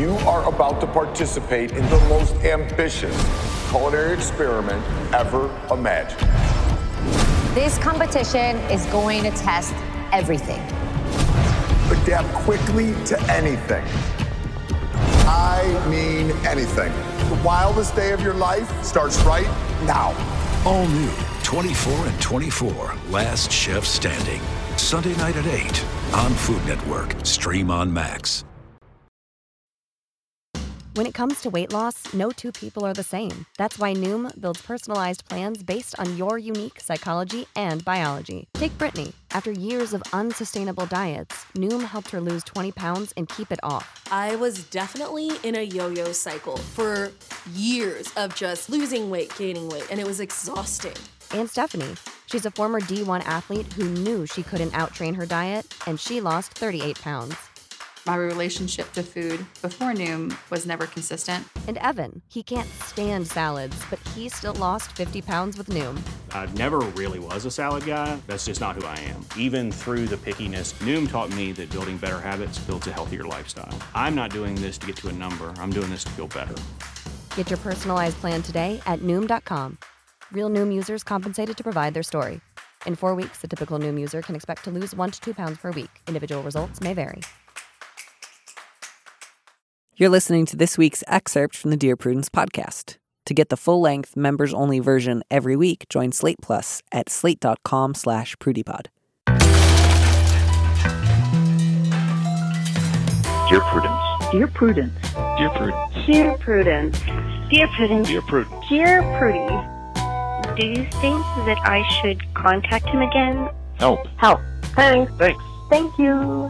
You are about to participate in the most ambitious culinary experiment ever imagined. This competition is going to test everything. Adapt quickly to anything. I mean anything. The wildest day of your life starts right now. All new 24 and 24, Last Chef Standing. Sunday night at 8 on Food Network. Stream on Max. When it comes to weight loss, no two people are the same. That's why Noom builds personalized plans based on your unique psychology and biology. Take Brittany. After years of unsustainable diets, Noom helped her lose 20 pounds and keep it off. I was definitely in a yo-yo cycle for years of just losing weight, gaining weight, and it was exhausting. And Stephanie. She's a former D1 athlete who knew she couldn't outtrain her diet, and she lost 38 pounds. My relationship to food before Noom was never consistent. And Evan, he can't stand salads, but he still lost 50 pounds with Noom. I never really was a salad guy. That's just not who I am. Even through the pickiness, Noom taught me that building better habits builds a healthier lifestyle. I'm not doing this to get to a number. I'm doing this to feel better. Get your personalized plan today at Noom.com. Real Noom users compensated to provide their story. In 4 weeks, the typical Noom user can expect to lose 1 to 2 pounds per week. Individual results may vary. You're listening to this week's excerpt from the Dear Prudence podcast. To get the full-length, members-only version every week, join Slate Plus at slate.com/prudypod. Dear Prudence. Dear Prudence. Dear Prudence. Dear Prudence. Dear Prudence. Dear Prudence. Dear Prudy. Do you think that I should contact him again? Help. Help. Thanks. Thanks. Thank you.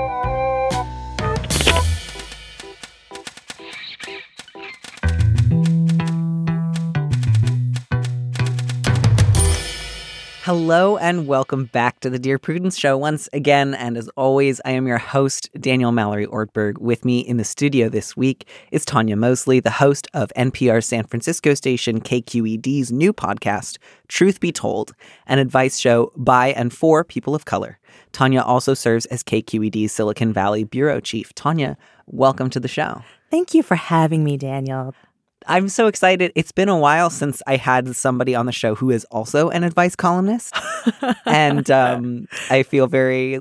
Hello and welcome back to the Dear Prudence Show once again. And as always, I am your host, Daniel Mallory Ortberg. With me in the studio this week is Tanya Mosley, the host of NPR's San Francisco station KQED's new podcast, Truth Be Told, an advice show by and for people of color. Tanya also serves as KQED's Silicon Valley bureau chief. Tanya, welcome to the show. Thank you for having me, Daniel. I'm so excited. It's been a while since I had somebody on the show who is also an advice columnist. And I feel very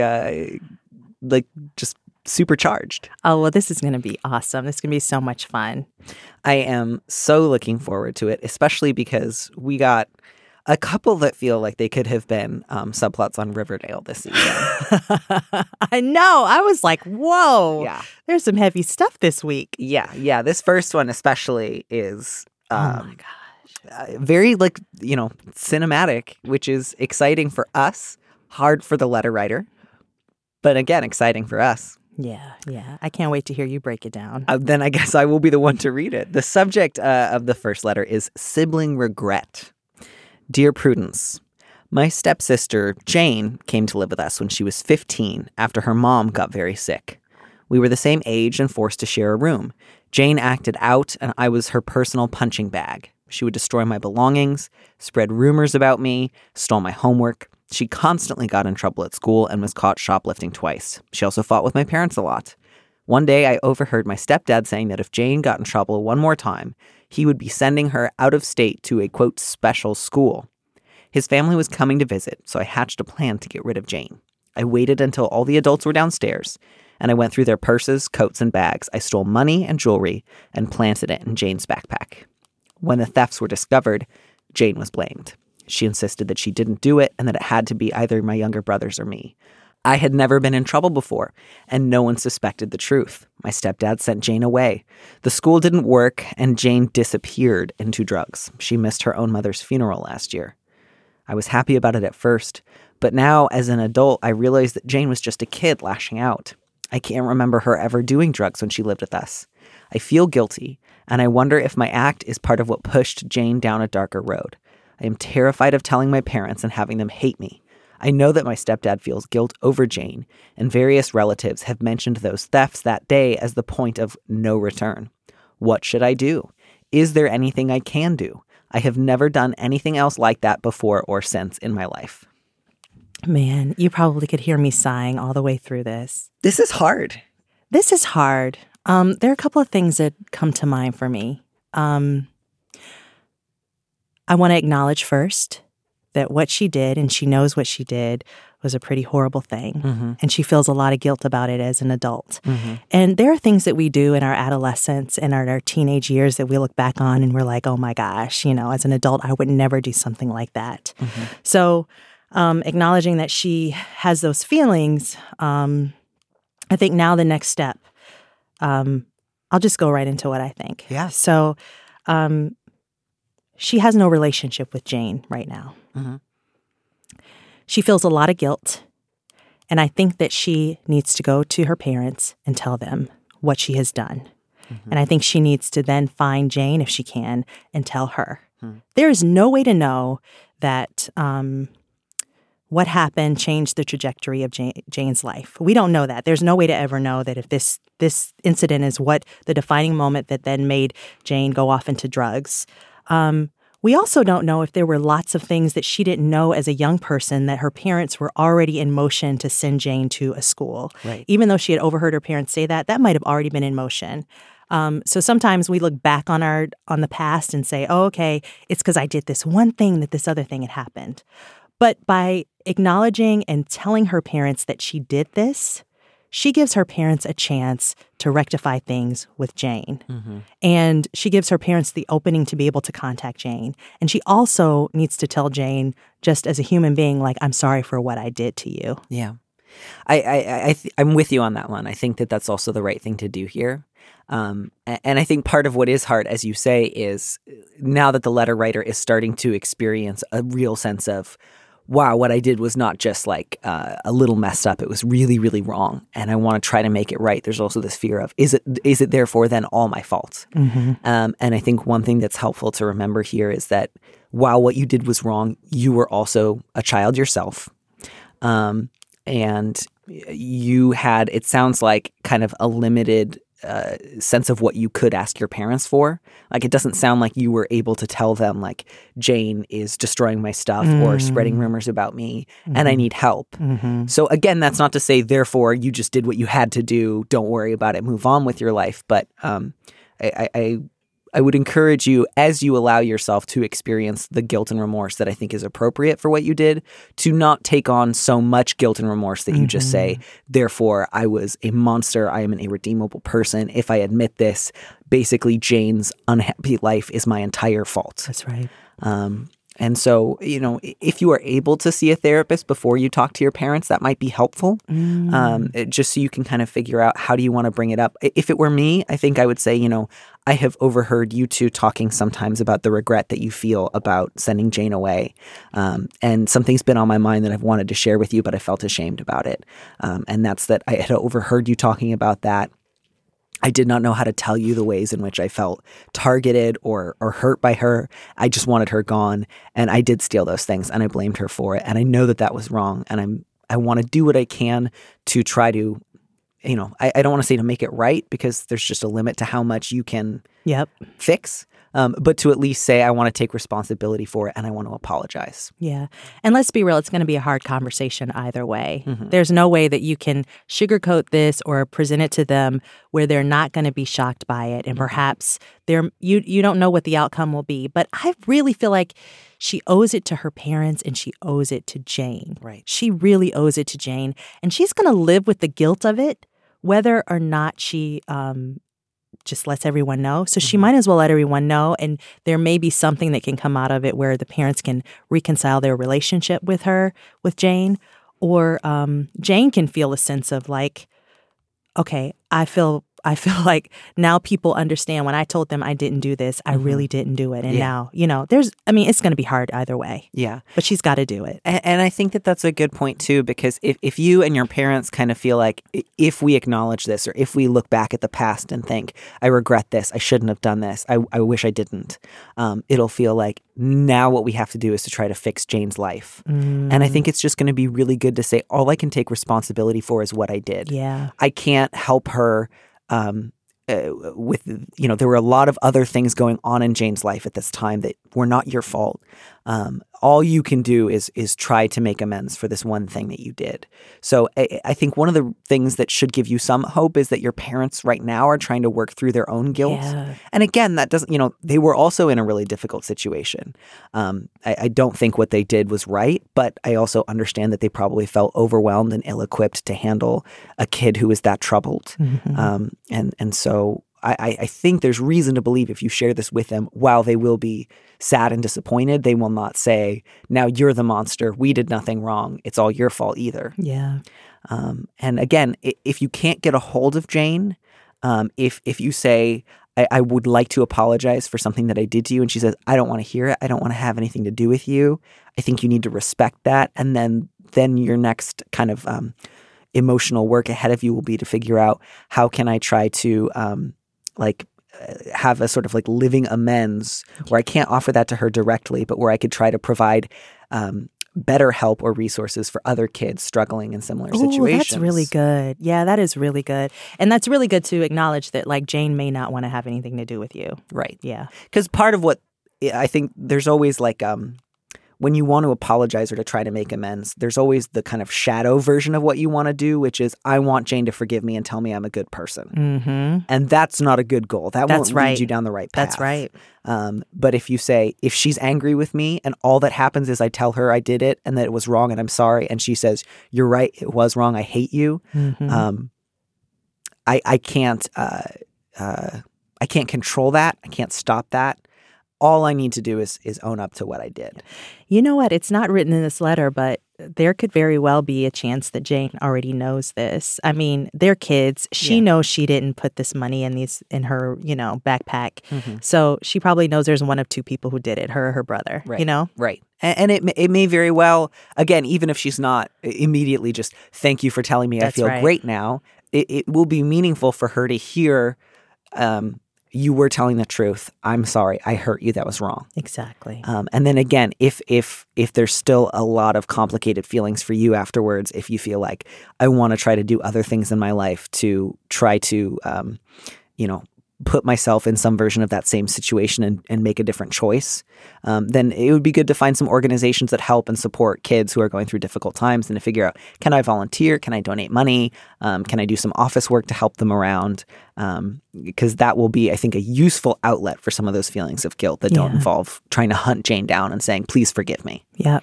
just supercharged. Oh, well, this is going to be awesome. This is going to be so much fun. I am so looking forward to it, especially because we got a couple that feel like they could have been subplots on Riverdale this season. I know. I was like, whoa. Yeah. There's some heavy stuff this week. Yeah. This first one especially is oh my gosh. Very cinematic, which is exciting for us, hard for the letter writer, but again, exciting for us. Yeah. I can't wait to hear you break it down. Then I guess I will be the one to read it. The subject of the first letter is sibling regret. Dear Prudence, my stepsister, Jane, came to live with us when she was 15 after her mom got very sick. We were the same age and forced to share a room. Jane acted out, and I was her personal punching bag. She would destroy my belongings, spread rumors about me, stole my homework. She constantly got in trouble at school and was caught shoplifting twice. She also fought with my parents a lot. One day, I overheard my stepdad saying that if Jane got in trouble one more time, he would be sending her out of state to a, quote, special school. His family was coming to visit, so I hatched a plan to get rid of Jane. I waited until all the adults were downstairs, and I went through their purses, coats, and bags. I stole money and jewelry and planted it in Jane's backpack. When the thefts were discovered, Jane was blamed. She insisted that she didn't do it and that it had to be either my younger brothers or me. I had never been in trouble before, and no one suspected the truth. My stepdad sent Jane away. The school didn't work, and Jane disappeared into drugs. She missed her own mother's funeral last year. I was happy about it at first, but now, as an adult, I realized that Jane was just a kid lashing out. I can't remember her ever doing drugs when she lived with us. I feel guilty, and I wonder if my act is part of what pushed Jane down a darker road. I am terrified of telling my parents and having them hate me. I know that my stepdad feels guilt over Jane, and various relatives have mentioned those thefts that day as the point of no return. What should I do? Is there anything I can do? I have never done anything else like that before or since in my life. Man, you probably could hear me sighing all the way through this. This is hard. This is hard. There are a couple of things that come to mind for me. I want to acknowledge first that what she did, and she knows what she did, was a pretty horrible thing. And she feels a lot of guilt about it as an adult. And there are things that we do in our adolescence and our teenage years that we look back on and we're like, oh my gosh, as an adult, I would never do something like that. So acknowledging that she has those feelings, I think now the next step, I'll just go right into what I think. Yeah. So she has no relationship with Jane right now. She feels a lot of guilt, and I think that she needs to go to her parents and tell them what she has done. And I think she needs to then find Jane, if she can, and tell her. There is no way to know that what happened changed the trajectory of Jane's life. We don't know that. There's no way to ever know that if this incident is what the defining moment that then made Jane go off into drugs. We also don't know if there were lots of things that she didn't know as a young person that her parents were already in motion to send Jane to a school. Right. Even though she had overheard her parents say that might have already been in motion. So sometimes we look back on the past and say, oh, okay, it's because I did this one thing that this other thing had happened. But by acknowledging and telling her parents that she did this, she gives her parents a chance to rectify things with Jane. And she gives her parents the opening to be able to contact Jane. And she also needs to tell Jane, just as a human being, like, I'm sorry for what I did to you. Yeah. I'm with you on that one. I think that that's also the right thing to do here. And I think part of what is hard, as you say, is now that the letter writer is starting to experience a real sense of, wow, what I did was not just like a little messed up. It was really, really wrong. And I want to try to make it right. There's also this fear of, is it therefore then all my fault? And I think one thing that's helpful to remember here is that while what you did was wrong, you were also a child yourself. And you had, it sounds like, kind of a limited sense of what you could ask your parents for. Like, it doesn't sound like you were able to tell them, like, Jane is destroying my stuff or spreading rumors about me and I need help. So again, that's not to say, therefore, you just did what you had to do. Don't worry about it. Move on with your life. But I would encourage you, as you allow yourself to experience the guilt and remorse that I think is appropriate for what you did, to not take on so much guilt and remorse that you just say, therefore, I was a monster. I am an irredeemable person. If I admit this, basically Jane's unhappy life is my entire fault. That's right. And so, if you are able to see a therapist before you talk to your parents, that might be helpful, just so you can kind of figure out how do you want to bring it up. If it were me, I think I would say, I have overheard you two talking sometimes about the regret that you feel about sending Jane away. And something's been on my mind that I've wanted to share with you, but I felt ashamed about it. And that's that I had overheard you talking about that. I did not know how to tell you the ways in which I felt targeted or hurt by her. I just wanted her gone, and I did steal those things, and I blamed her for it. And I know that that was wrong, and I want to do what I can to try to, I don't want to say to make it right, because there's just a limit to how much you can fix. But to at least say, I want to take responsibility for it and I want to apologize. Yeah. And let's be real, it's going to be a hard conversation either way. There's no way that you can sugarcoat this or present it to them where they're not going to be shocked by it. And perhaps you don't know what the outcome will be. But I really feel like she owes it to her parents and she owes it to Jane. Right. She really owes it to Jane. And she's going to live with the guilt of it, whether or not she just lets everyone know. So she might as well let everyone know. And there may be something that can come out of it where the parents can reconcile their relationship with Jane. Or Jane can feel a sense of like, okay, I feel like now people understand when I told them I didn't do this, I really didn't do it. And now, it's going to be hard either way. Yeah. But she's got to do it. And I think that that's a good point too, because if you and your parents kind of feel like if we acknowledge this or if we look back at the past and think, I regret this, I shouldn't have done this, I wish I didn't, it'll feel like now what we have to do is to try to fix Jane's life. And I think it's just going to be really good to say, all I can take responsibility for is what I did. Yeah. I can't help her with, there were a lot of other things going on in Jane's life at this time that were not your fault. All you can do is try to make amends for this one thing that you did. So I think one of the things that should give you some hope is that your parents right now are trying to work through their own guilt. Yeah. And again, that doesn't, they were also in a really difficult situation. I don't think what they did was right, but I also understand that they probably felt overwhelmed and ill-equipped to handle a kid who is that troubled. And so I think there's reason to believe if you share this with them, while they will be sad and disappointed, they will not say, now you're the monster. We did nothing wrong. It's all your fault either. Yeah. And again, if you can't get a hold of Jane, if you say, I would like to apologize for something that I did to you, and she says, I don't want to hear it. I don't want to have anything to do with you. I think you need to respect that. And then your next kind of emotional work ahead of you will be to figure out how can I try to have a sort of like living amends where I can't offer that to her directly, but where I could try to provide better help or resources for other kids struggling in similar situations. That's really good. Yeah, that is really good. And that's really good to acknowledge that like Jane may not want to have anything to do with you. Right. Yeah. Because part of what I think there's always like when you want to apologize or to try to make amends, there's always the kind of shadow version of what you want to do, which is I want Jane to forgive me and tell me I'm a good person. Mm-hmm. And that's not a good goal. That won't right. lead you down the right path. That's right. But if you say, if she's angry with me and all that happens is I tell her I did it and that it was wrong and I'm sorry, and she says, you're right, it was wrong, I hate you. Mm-hmm. I can't control that. I can't stop that. All I need to do is own up to what I did. You know what? It's not written in this letter, but there could very well be a chance that Jane already knows this. I mean, they're kids. She knows she didn't put this money in her, backpack. Mm-hmm. So she probably knows there's one of two people who did it, her or her brother, right. Right. And it may very well, again, even if she's not immediately just, thank you for telling me I feel great now, it will be meaningful for her to hear, you were telling the truth. I'm sorry. I hurt you. That was wrong. Exactly. And then again, if there's still a lot of complicated feelings for you afterwards, if you feel like I want to try to do other things in my life to try to, put myself in some version of that same situation and make a different choice, then it would be good to find some organizations that help and support kids who are going through difficult times and to figure out, can I volunteer? Can I donate money? Can I do some office work to help them around? Because that will be, I think, a useful outlet for some of those feelings of guilt that don't involve trying to hunt Jane down and saying, please forgive me. Yeah.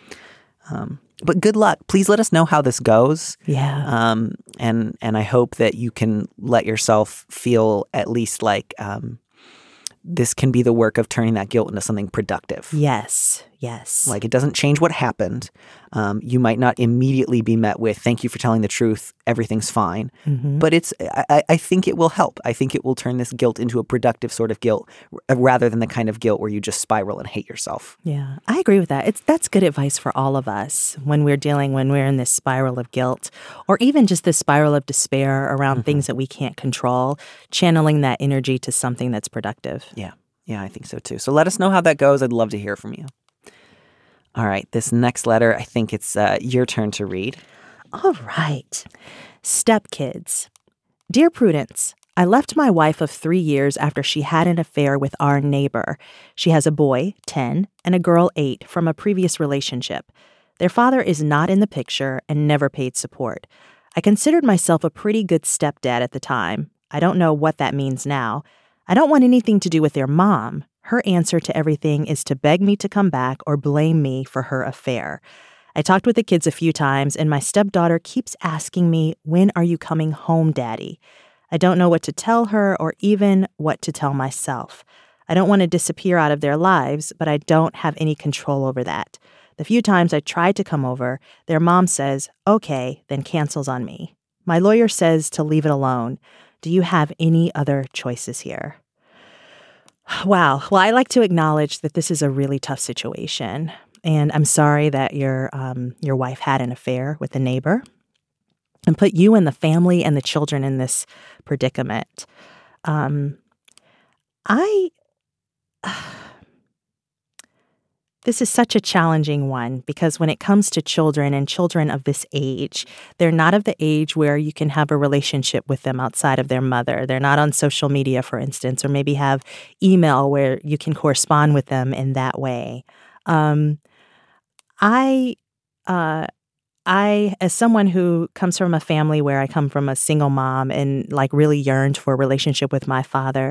But good luck. Please let us know how this goes. Yeah. And I hope that you can let yourself feel at least like this can be the work of turning that guilt into something productive. Yes. Yes. Like it doesn't change what happened. You might not immediately be met with, thank you for telling the truth, everything's fine. Mm-hmm. But I think it will help. I think it will turn this guilt into a productive sort of guilt rather than the kind of guilt where you just spiral and hate yourself. Yeah, I agree with that. That's good advice for all of us when we're in this spiral of guilt or even just this spiral of despair around things that we can't control, channeling that energy to something that's productive. Yeah. Yeah, I think so too. So let us know how that goes. I'd love to hear from you. All right, this next letter, I think it's your turn to read. All right. Stepkids. Dear Prudence, I left my wife of 3 years after she had an affair with our neighbor. She has a boy, 10, and a girl, 8, from a previous relationship. Their father is not in the picture and never paid support. I considered myself a pretty good stepdad at the time. I don't know what that means now. I don't want anything to do with their mom. Her answer to everything is to beg me to come back or blame me for her affair. I talked with the kids a few times, and my stepdaughter keeps asking me, when are you coming home, Daddy? I don't know what to tell her or even what to tell myself. I don't want to disappear out of their lives, but I don't have any control over that. The few times I tried to come over, their mom says, okay, then cancels on me. My lawyer says to leave it alone. Do you have any other choices here? Wow. Well, I like to acknowledge that this is a really tough situation. And I'm sorry that your wife had an affair with a neighbor and put you and the family and the children in this predicament. This is such a challenging one because when it comes to children and children of this age, they're not of the age where you can have a relationship with them outside of their mother. They're not on social media, for instance, or maybe have email where you can correspond with them in that way. I, as someone who comes from a family where I come from a single mom and like really yearned for a relationship with my father,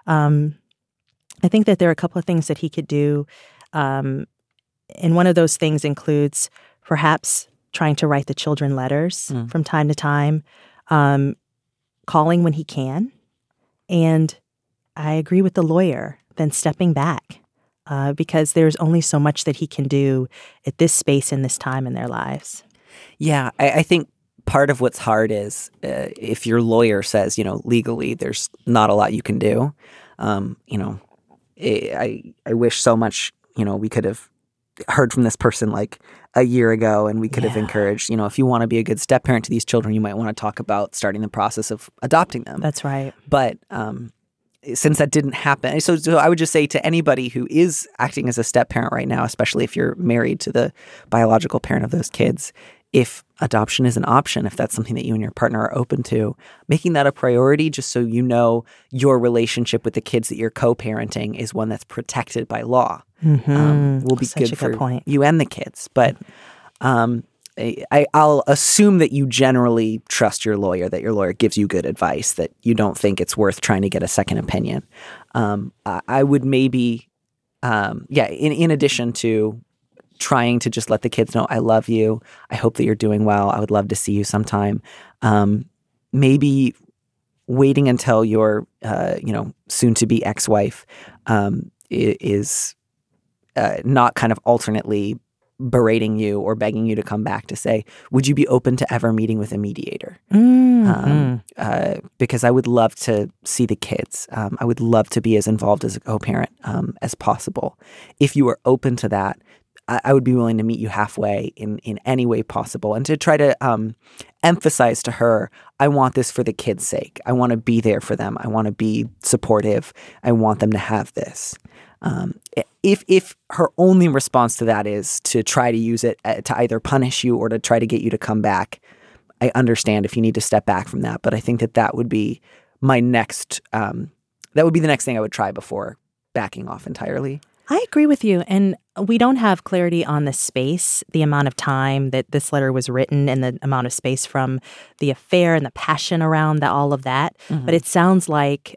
I think that there are a couple of things that he could do. And one of those things includes perhaps trying to write the children letters from time to time, calling when he can. And I agree with the lawyer, then stepping back. Because there's only so much that he can do at this space and this time in their lives. Yeah, I think part of what's hard is if your lawyer says, legally there's not a lot you can do. I wish so much, we could have heard from this person like a year ago and we could have encouraged, if you want to be a good step parent to these children, you might want to talk about starting the process of adopting them. That's right. But since that didn't happen, so I would just say to anybody who is acting as a step parent right now, especially if you're married to the biological parent of those kids, if adoption is an option, if that's something that you and your partner are open to, making that a priority just so your relationship with the kids that you're co-parenting is one that's protected by law will be Such good a for good point. you and the kids. But I'll assume that you generally trust your lawyer, that your lawyer gives you good advice, that you don't think it's worth trying to get a second opinion. I would maybe, in addition to trying to just let the kids know, I love you, I hope that you're doing well, I would love to see you sometime, maybe waiting until your, soon-to-be ex-wife is not kind of alternately berating you or begging you to come back to say, would you be open to ever meeting with a mediator? Because I would love to see the kids. I would love to be as involved as a co-parent as possible. If you are open to that, I would be willing to meet you halfway in any way possible and to try to emphasize to her, I want this for the kids' sake. I want to be there for them. I want to be supportive. I want them to have this. If her only response to that is to try to use it to either punish you or to try to get you to come back, I understand if you need to step back from that. But I think that would be my next, that would be the next thing I would try before backing off entirely. I agree with you. And we don't have clarity on the space, the amount of time that this letter was written and the amount of space from the affair and the passion around all of that. But it sounds like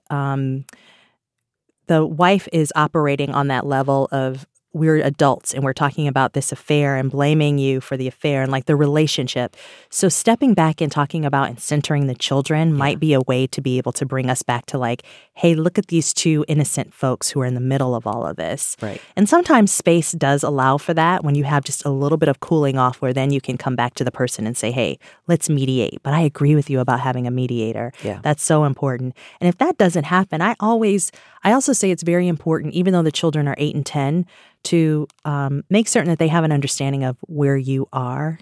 the wife is operating on that level of we're adults and we're talking about this affair and blaming you for the affair and like the relationship. So stepping back and talking about and centering the children might be a way to be able to bring us back to like, hey, look at these two innocent folks who are in the middle of all of this. Right. And sometimes space does allow for that when you have just a little bit of cooling off where then you can come back to the person and say, hey, let's mediate. But I agree with you about having a mediator. Yeah. That's so important. And if that doesn't happen, I also say it's very important, even though the children are 8 and 10, to make certain that they have an understanding of where you are.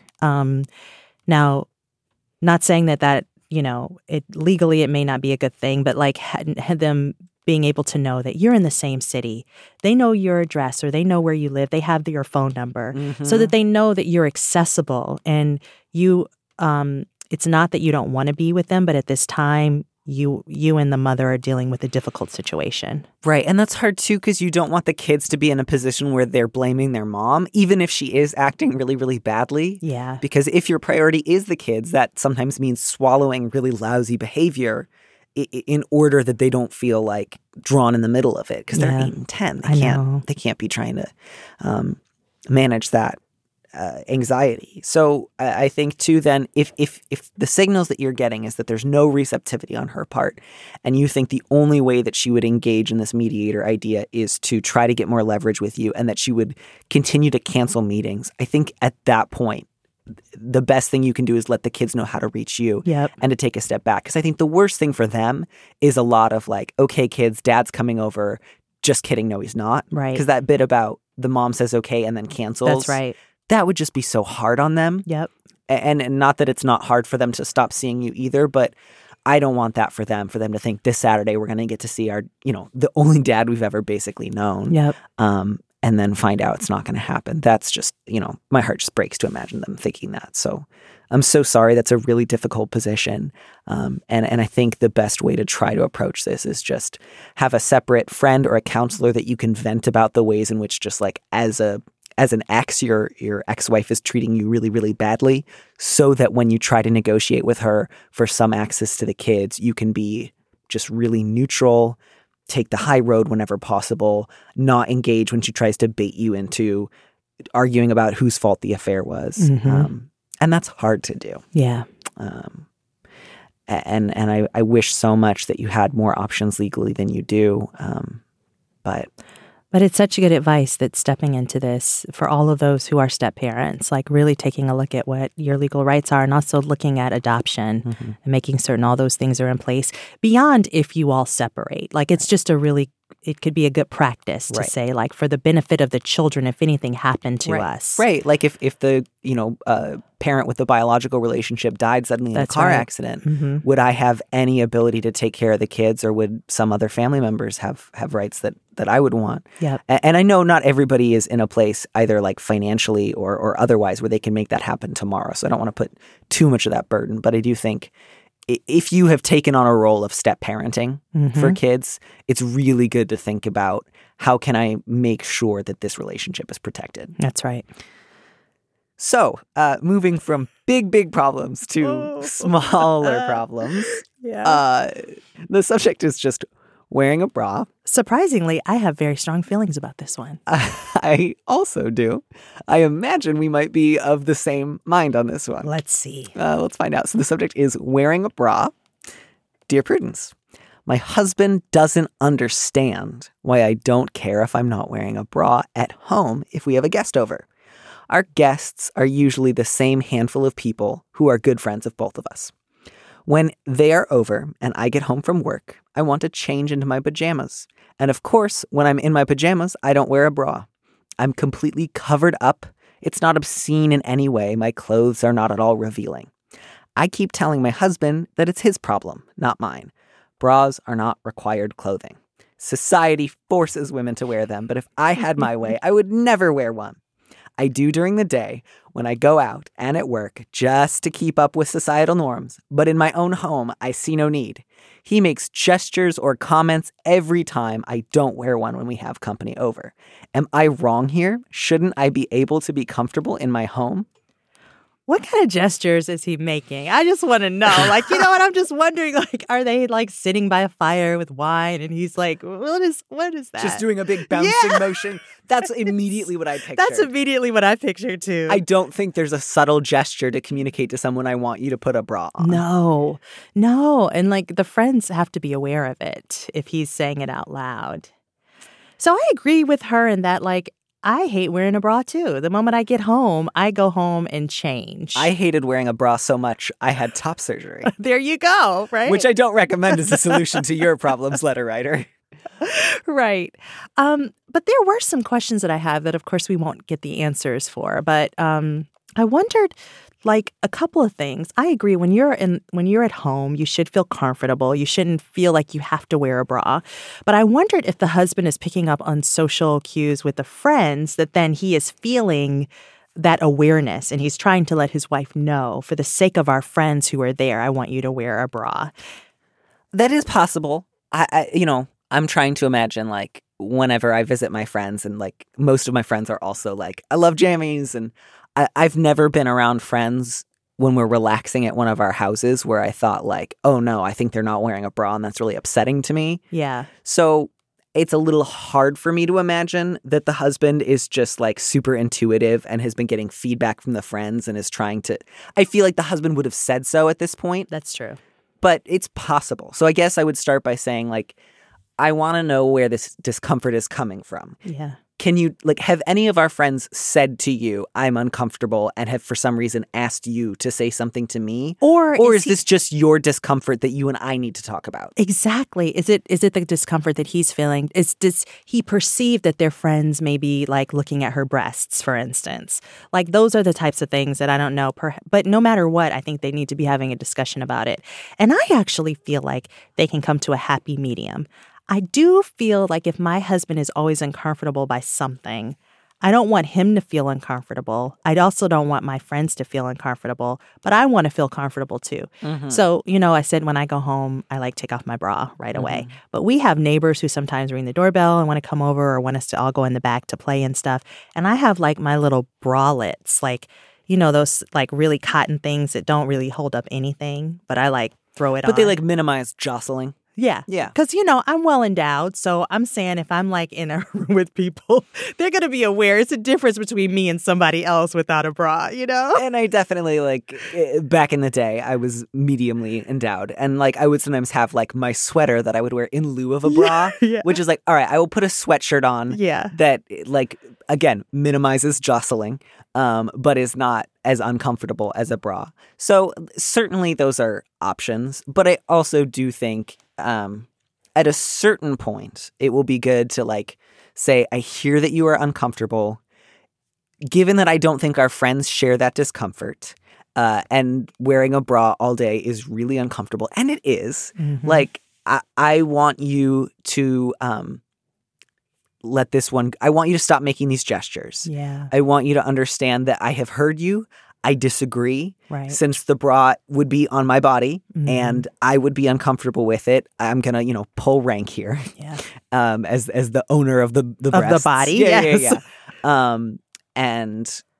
Now, not saying that legally it may not be a good thing, but like had them being able to know that you're in the same city, they know your address or they know where you live, they have your phone number, so that they know that you're accessible and you. It's not that you don't want to be with them, but at this time, you and the mother are dealing with a difficult situation. Right. And that's hard, too, because you don't want the kids to be in a position where they're blaming their mom, even if she is acting really, really badly. Yeah. Because if your priority is the kids, that sometimes means swallowing really lousy behavior in order that they don't feel like drawn in the middle of it because they're 8 and 10. They can't be trying to manage that anxiety. So I think too, then if the signals that you're getting is that there's no receptivity on her part and you think the only way that she would engage in this mediator idea is to try to get more leverage with you and that she would continue to cancel meetings, I think at that point, the best thing you can do is let the kids know how to reach you and to take a step back. Because I think the worst thing for them is a lot of like, okay, kids, dad's coming over. Just kidding. No, he's not. Right. Because that bit about the mom says okay and then cancels. That's right. That would just be so hard on them. Yep. And not that it's not hard for them to stop seeing you either, but I don't want that for them to think this Saturday we're going to get to see our, the only dad we've ever basically known. Yep. And then find out it's not going to happen. That's just, my heart just breaks to imagine them thinking that. So I'm so sorry. That's a really difficult position. And I think the best way to try to approach this is just have a separate friend or a counselor that you can vent about the ways in which just like as a as an ex, your ex-wife is treating you really, really badly, so that when you try to negotiate with her for some access to the kids, you can be just really neutral, take the high road whenever possible, not engage when she tries to bait you into arguing about whose fault the affair was. And that's hard to do. Yeah. And I wish so much that you had more options legally than you do. But it's such good advice that stepping into this for all of those who are step parents, like really taking a look at what your legal rights are and also looking at adoption and making certain all those things are in place beyond if you all separate. Like it's just it could be a good practice to say, like, for the benefit of the children, if anything happened to us. Right. Like if the, parent with the biological relationship died suddenly in a car accident, would I have any ability to take care of the kids, or would some other family members have rights that I would want? Yeah. And I know not everybody is in a place either like financially or otherwise where they can make that happen tomorrow. So I don't want to put too much of that burden. But I do think if you have taken on a role of step parenting for kids, it's really good to think about how can I make sure that this relationship is protected. That's right. So moving from big problems to smaller problems, the subject is just wearing a bra. Surprisingly, I have very strong feelings about this one. I also do. I imagine we might be of the same mind on this one. Let's see. Let's find out. So the subject is wearing a bra. Dear Prudence, my husband doesn't understand why I don't care if I'm not wearing a bra at home if we have a guest over. Our guests are usually the same handful of people who are good friends of both of us. When they are over and I get home from work, I want to change into my pajamas. And of course, when I'm in my pajamas, I don't wear a bra. I'm completely covered up. It's not obscene in any way. My clothes are not at all revealing. I keep telling my husband that it's his problem, not mine. Bras are not required clothing. Society forces women to wear them, but if I had my way, I would never wear one. I do during the day, when I go out and at work, just to keep up with societal norms. But in my own home, I see no need. He makes gestures or comments every time I don't wear one when we have company over. Am I wrong here? Shouldn't I be able to be comfortable in my home? What kind of gestures is he making? I just want to know. Like, you know what? I'm just wondering, like, are they like sitting by a fire with wine and he's like, what is that? Just doing a big bouncing motion. That's immediately what I pictured. That's immediately what I pictured too. I don't think there's a subtle gesture to communicate to someone I want you to put a bra on. No. And like the friends have to be aware of it if he's saying it out loud. So I agree with her in that, like, I hate wearing a bra, too. The moment I get home, I go home and change. I hated wearing a bra so much, I had top surgery. There you go, right? Which I don't recommend as a solution to your problems, letter writer. Right. But there were some questions that I have that, of course, we won't get the answers for. But I wondered, like, a couple of things. I agree. When you're at home, you should feel comfortable. You shouldn't feel like you have to wear a bra. But I wondered if the husband is picking up on social cues with the friends that then he is feeling that awareness and he's trying to let his wife know, for the sake of our friends who are there, I want you to wear a bra. That is possible. I'm trying to imagine, like, whenever I visit my friends, and like most of my friends are also like, I love jammies, and I've never been around friends when we're relaxing at one of our houses where I thought like, oh no, I think they're not wearing a bra and that's really upsetting to me. Yeah. So it's a little hard for me to imagine that the husband is just like super intuitive and has been getting feedback from the friends and is trying to, I feel like the husband would have said so at this point. That's true. But it's possible. So I guess I would start by saying like, I want to know where this discomfort is coming from. Yeah. Can you, like, have any of our friends said to you, I'm uncomfortable, and have for some reason asked you to say something to me? Or is this just your discomfort that you and I need to talk about? Exactly. Is it the discomfort that he's feeling? Does he perceive that their friends may be, like, looking at her breasts, for instance? Like, those are the types of things that I don't know. But no matter what, I think they need to be having a discussion about it. And I actually feel like they can come to a happy medium. I do feel like if my husband is always uncomfortable by something, I don't want him to feel uncomfortable. I also don't want my friends to feel uncomfortable, but I want to feel comfortable too. So, I said when I go home, I take off my bra right away. But we have neighbors who sometimes ring the doorbell and want to come over or want us to all go in the back to play and stuff. And I have my little bralettes, those really cotton things that don't really hold up anything, but I throw it on. But they minimize jostling. Yeah. Yeah. Because, I'm well endowed. So I'm saying if I'm in a room with people, they're going to be aware. It's a difference between me and somebody else without a bra, And I definitely back in the day, I was mediumly endowed. And I would sometimes have my sweater that I would wear in lieu of a bra, which is all right, I will put a sweatshirt on that again, minimizes jostling, but is not as uncomfortable as a bra. So certainly those are options. But I also do think at a certain point, it will be good to say, I hear that you are uncomfortable. Given that I don't think our friends share that discomfort, and wearing a bra all day is really uncomfortable, and it is, I want you to let this one, I want you to stop making these gestures. Yeah. I want you to understand that I have heard you. I disagree. Right. Since the bra would be on my body and I would be uncomfortable with it, I'm gonna, pull rank here. Yeah. As the owner of the breasts. Of the body. Yeah. And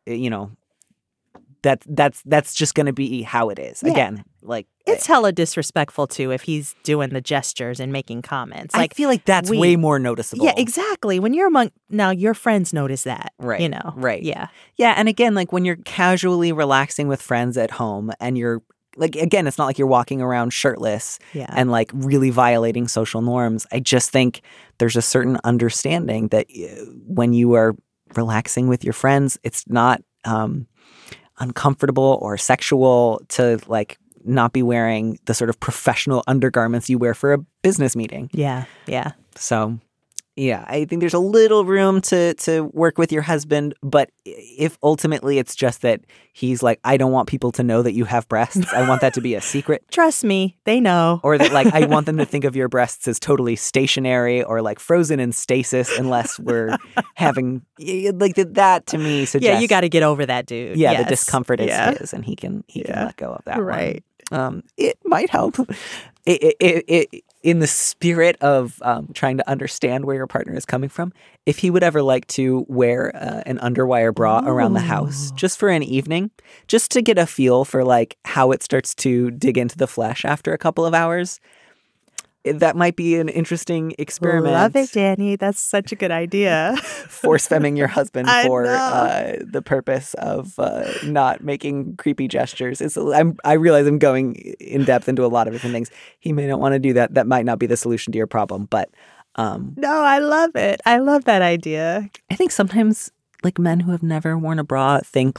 that's just gonna be how it is. Yeah. Again, it's hella disrespectful too if he's doing the gestures and making comments. I feel that's way more noticeable. Yeah, exactly. When you're now your friends notice that. Right. Right. Yeah. Yeah. And again, when you're casually relaxing with friends at home and you're again, it's not like you're walking around shirtless and really violating social norms. I just think there's a certain understanding that when you are relaxing with your friends, it's not uncomfortable or sexual to not be wearing the sort of professional undergarments you wear for a business meeting. Yeah. Yeah. So, yeah, I think there's a little room to work with your husband. But if ultimately it's just that he's I don't want people to know that you have breasts. I want that to be a secret. Trust me, they know. Or that I want them to think of your breasts as totally stationary or frozen in stasis unless we're having that to me suggests. Yeah, you got to get over that, dude. Yeah, yes. the discomfort is his and he can let go of that. Right. It might help. In the spirit of trying to understand where your partner is coming from, if he would ever like to wear an underwire bra around the house just for an evening, just to get a feel for how it starts to dig into the flesh after a couple of hours, that might be an interesting experiment. Love it, Danny. That's such a good idea. Force femming your husband for the purpose of not making creepy gestures. I realize I'm going in depth into a lot of different things. He may not want to do that. That might not be the solution to your problem, but no, I love it. I love that idea. I think sometimes men who have never worn a bra think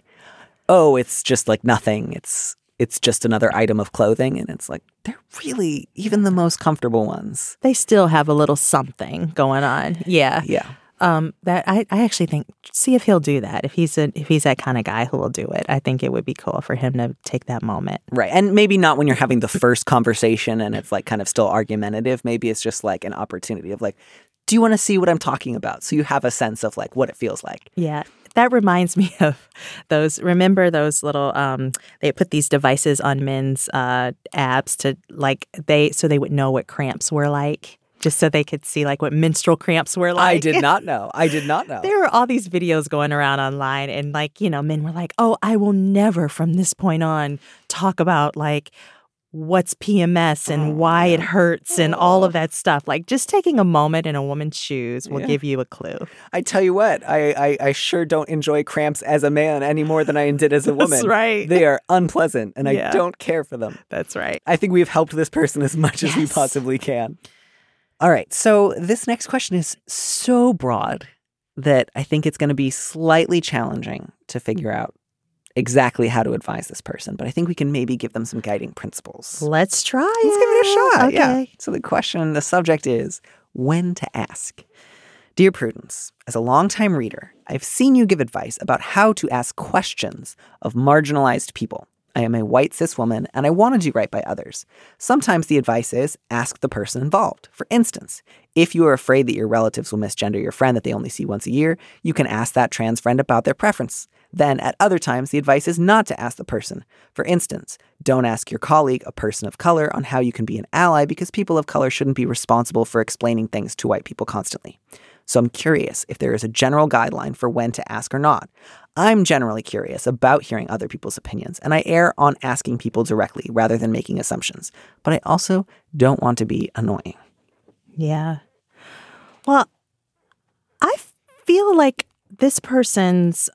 oh, it's just nothing. It's just another item of clothing. And it's they're really, even the most comfortable ones, they still have a little something going on. Yeah. Yeah. That I actually think, see if he'll do that. If he's that kind of guy who will do it, I think it would be cool for him to take that moment. Right. And maybe not when you're having the first conversation and it's kind of still argumentative. Maybe it's just an opportunity of do you want to see what I'm talking about? So you have a sense of what it feels like. Yeah. That reminds me of remember those little, they put these devices on men's abs to so they would know what cramps were like, just so they could see what menstrual cramps were like. I did not know. There were all these videos going around online and men were oh, I will never from this point on talk about what's PMS and why it hurts and all of that stuff. Just taking a moment in a woman's shoes will give you a clue. I tell you what, I sure don't enjoy cramps as a man any more than I did as a woman. That's right. They are unpleasant and I don't care for them. That's right. I think we've helped this person as much as we possibly can. All right. So this next question is so broad that I think it's going to be slightly challenging to figure out exactly how to advise this person, but I think we can maybe give them some guiding principles. Let's try it. Let's give it a shot. Okay. Yeah. So the subject is when to ask. Dear Prudence, as a longtime reader, I've seen you give advice about how to ask questions of marginalized people. I am a white cis woman and I want to do right by others. Sometimes the advice is ask the person involved. For instance, if you are afraid that your relatives will misgender your friend that they only see once a year, you can ask that trans friend about their preference. Then at other times, the advice is not to ask the person. For instance, don't ask your colleague, a person of color, on how you can be an ally because people of color shouldn't be responsible for explaining things to white people constantly. So I'm curious if there is a general guideline for when to ask or not. I'm generally curious about hearing other people's opinions, and I err on asking people directly rather than making assumptions. But I also don't want to be annoying. Yeah. Well, I feel like this person's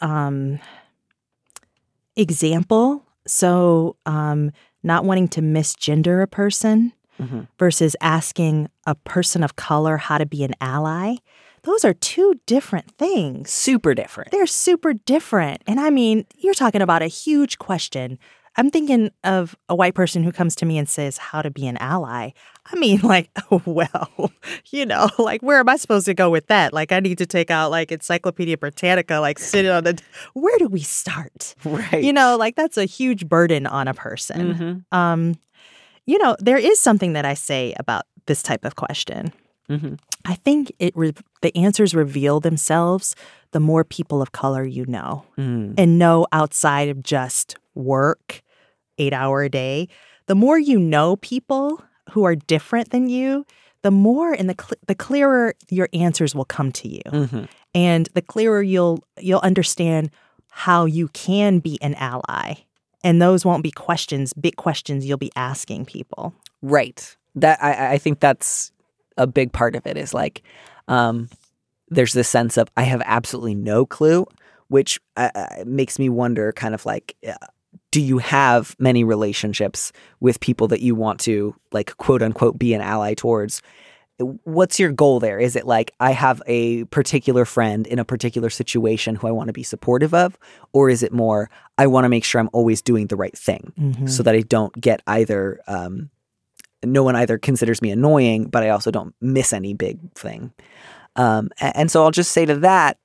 example, so not wanting to misgender a person versus asking a person of color how to be an ally, those are two different things. Super different. They're super different. And I mean, you're talking about a huge question. I'm thinking of a white person who comes to me and says how to be an ally. I mean, like, well, you know, like, where am I supposed to go with that? Like, I need to take out, like, Encyclopedia Britannica, like, sit on the, where do we start? Right. You know, like, that's a huge burden on a person. You know, there is something that I say about this type of question. I think the answers reveal themselves the more people of color you know and know outside of just work, 8-hour a day. The more you know people who are different than you, the more and the clearer your answers will come to you. And the clearer you'll understand how you can be an ally. And those won't be questions, big questions you'll be asking people. Right. That I think that's a big part of it is like there's this sense of I have absolutely no clue, which makes me wonder kind of like, do you have many relationships with people that you want to like quote unquote be an ally towards? What's your goal there? Is it like I have a particular friend in a particular situation who I want to be supportive of? Or is it more I want to make sure I'm always doing the right thing so that I don't get either no one either considers me annoying, but I also don't miss any big thing. And so I'll just say to that,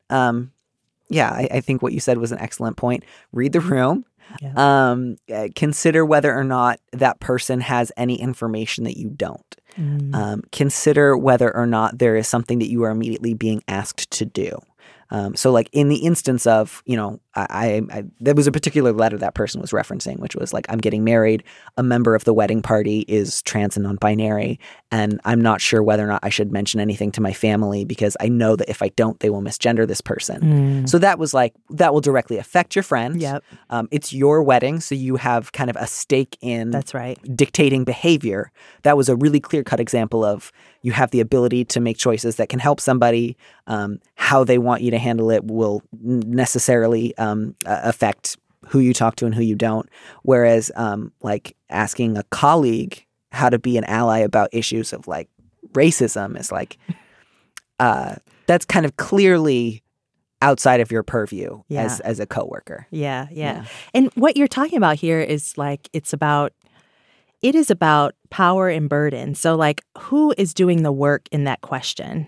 I think what you said was an excellent point. Read the room. Yeah. Consider whether or not that person has any information that you don't. Consider whether or not there is something that you are immediately being asked to do. So like in the instance of, you know, I there was a particular letter that person was referencing, which was like, I'm getting married. A member of the wedding party is trans and non-binary. And I'm not sure whether or not I should mention anything to my family because I know that if I don't, they will misgender this person. So that was like, that will directly affect your friend. Yep. It's your wedding. So you have kind of a stake in That's right. dictating behavior. That was a really clear-cut example of you have the ability to make choices that can help somebody. How they want you to handle it will necessarily affect who you talk to and who you don't. Whereas like asking a colleague how to be an ally about issues of like racism is like that's kind of clearly outside of your purview as a coworker. Yeah. And what you're talking about here is like it is about power and burden. So like who is doing the work in that question?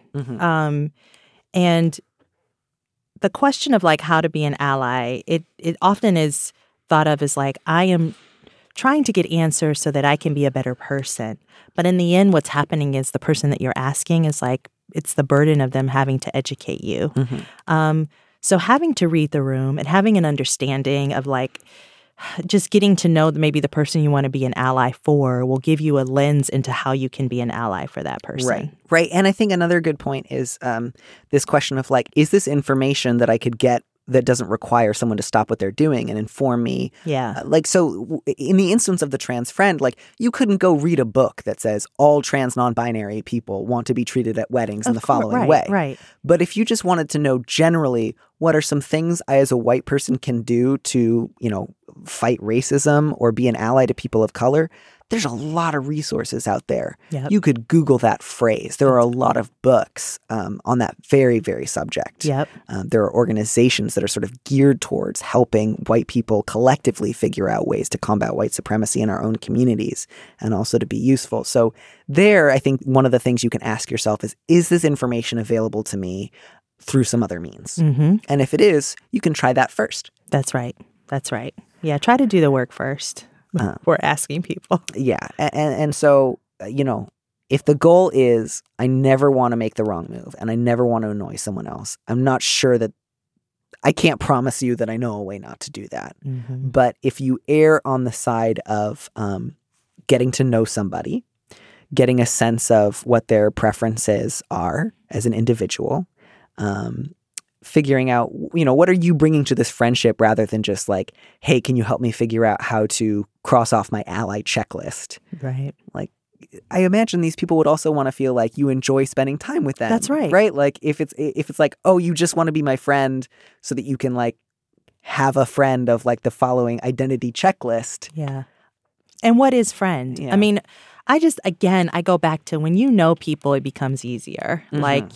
And the question of like how to be an ally, it often is thought of as like I am trying to get answers so that I can be a better person. But in the end, what's happening is the person that you're asking is like it's the burden of them having to educate you. So having to read the room and having an understanding of like just getting to know maybe the person you want to be an ally for will give you a lens into how you can be an ally for that person. Right. And I think another good point is this question of like, is this information that I could get that doesn't require someone to stop what they're doing and inform me? Yeah. Like, so in the instance of the trans friend, like you couldn't go read a book that says all trans non-binary people want to be treated at weddings in the following way. Right. But if you just wanted to know generally what are some things I as a white person can do to, you know, fight racism or be an ally to people of color, there's a lot of resources out there. Yep. You could Google that phrase. There are a lot of books on that very, very subject. Yep. There are organizations that are sort of geared towards helping white people collectively figure out ways to combat white supremacy in our own communities and also to be useful. So there, I think one of the things you can ask yourself is this information available to me through some other means? And if it is, you can try that first. That's right. Yeah, try to do the work first before asking people. Yeah. And so, if the goal is I never want to make the wrong move and I never want to annoy someone else, I'm not sure that I can't promise you that I know a way not to do that. Mm-hmm. But if you err on the side of getting to know somebody, getting a sense of what their preferences are as an individual, figuring out, what are you bringing to this friendship rather than just like, hey, can you help me figure out how to cross off my ally checklist? Right. Like, I imagine these people would also want to feel like you enjoy spending time with them. That's right. Right? Like if it's like, oh, you just want to be my friend so that you can like have a friend of like the following identity checklist. Yeah. And what is friend? Yeah. I mean, I go back to when you know people, it becomes easier. Mm-hmm. Like,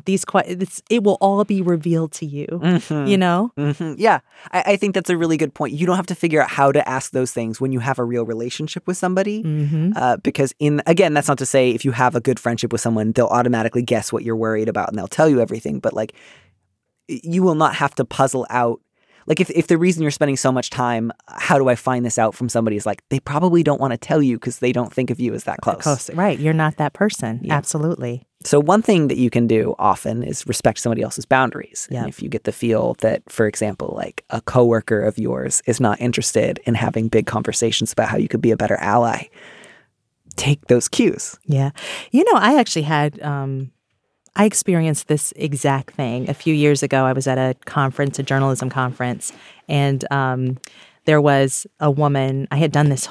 it will all be revealed to you, Mm-hmm. Yeah. I think that's a really good point. You don't have to figure out how to ask those things when you have a real relationship with somebody. Mm-hmm. Because again, that's not to say if you have a good friendship with someone, they'll automatically guess what you're worried about and they'll tell you everything. But like, you will not have to puzzle out. Like if the reason you're spending so much time, how do I find this out from somebody is like, they probably don't want to tell you because they don't think of you as that close. Right. You're not that person. Yeah. Absolutely. So one thing that you can do often is respect somebody else's boundaries. Yeah. And if you get the feel that, for example, like a coworker of yours is not interested in having big conversations about how you could be a better ally, take those cues. Yeah. I actually had... I experienced this exact thing a few years ago. I was at a journalism conference, and there was a woman. I had done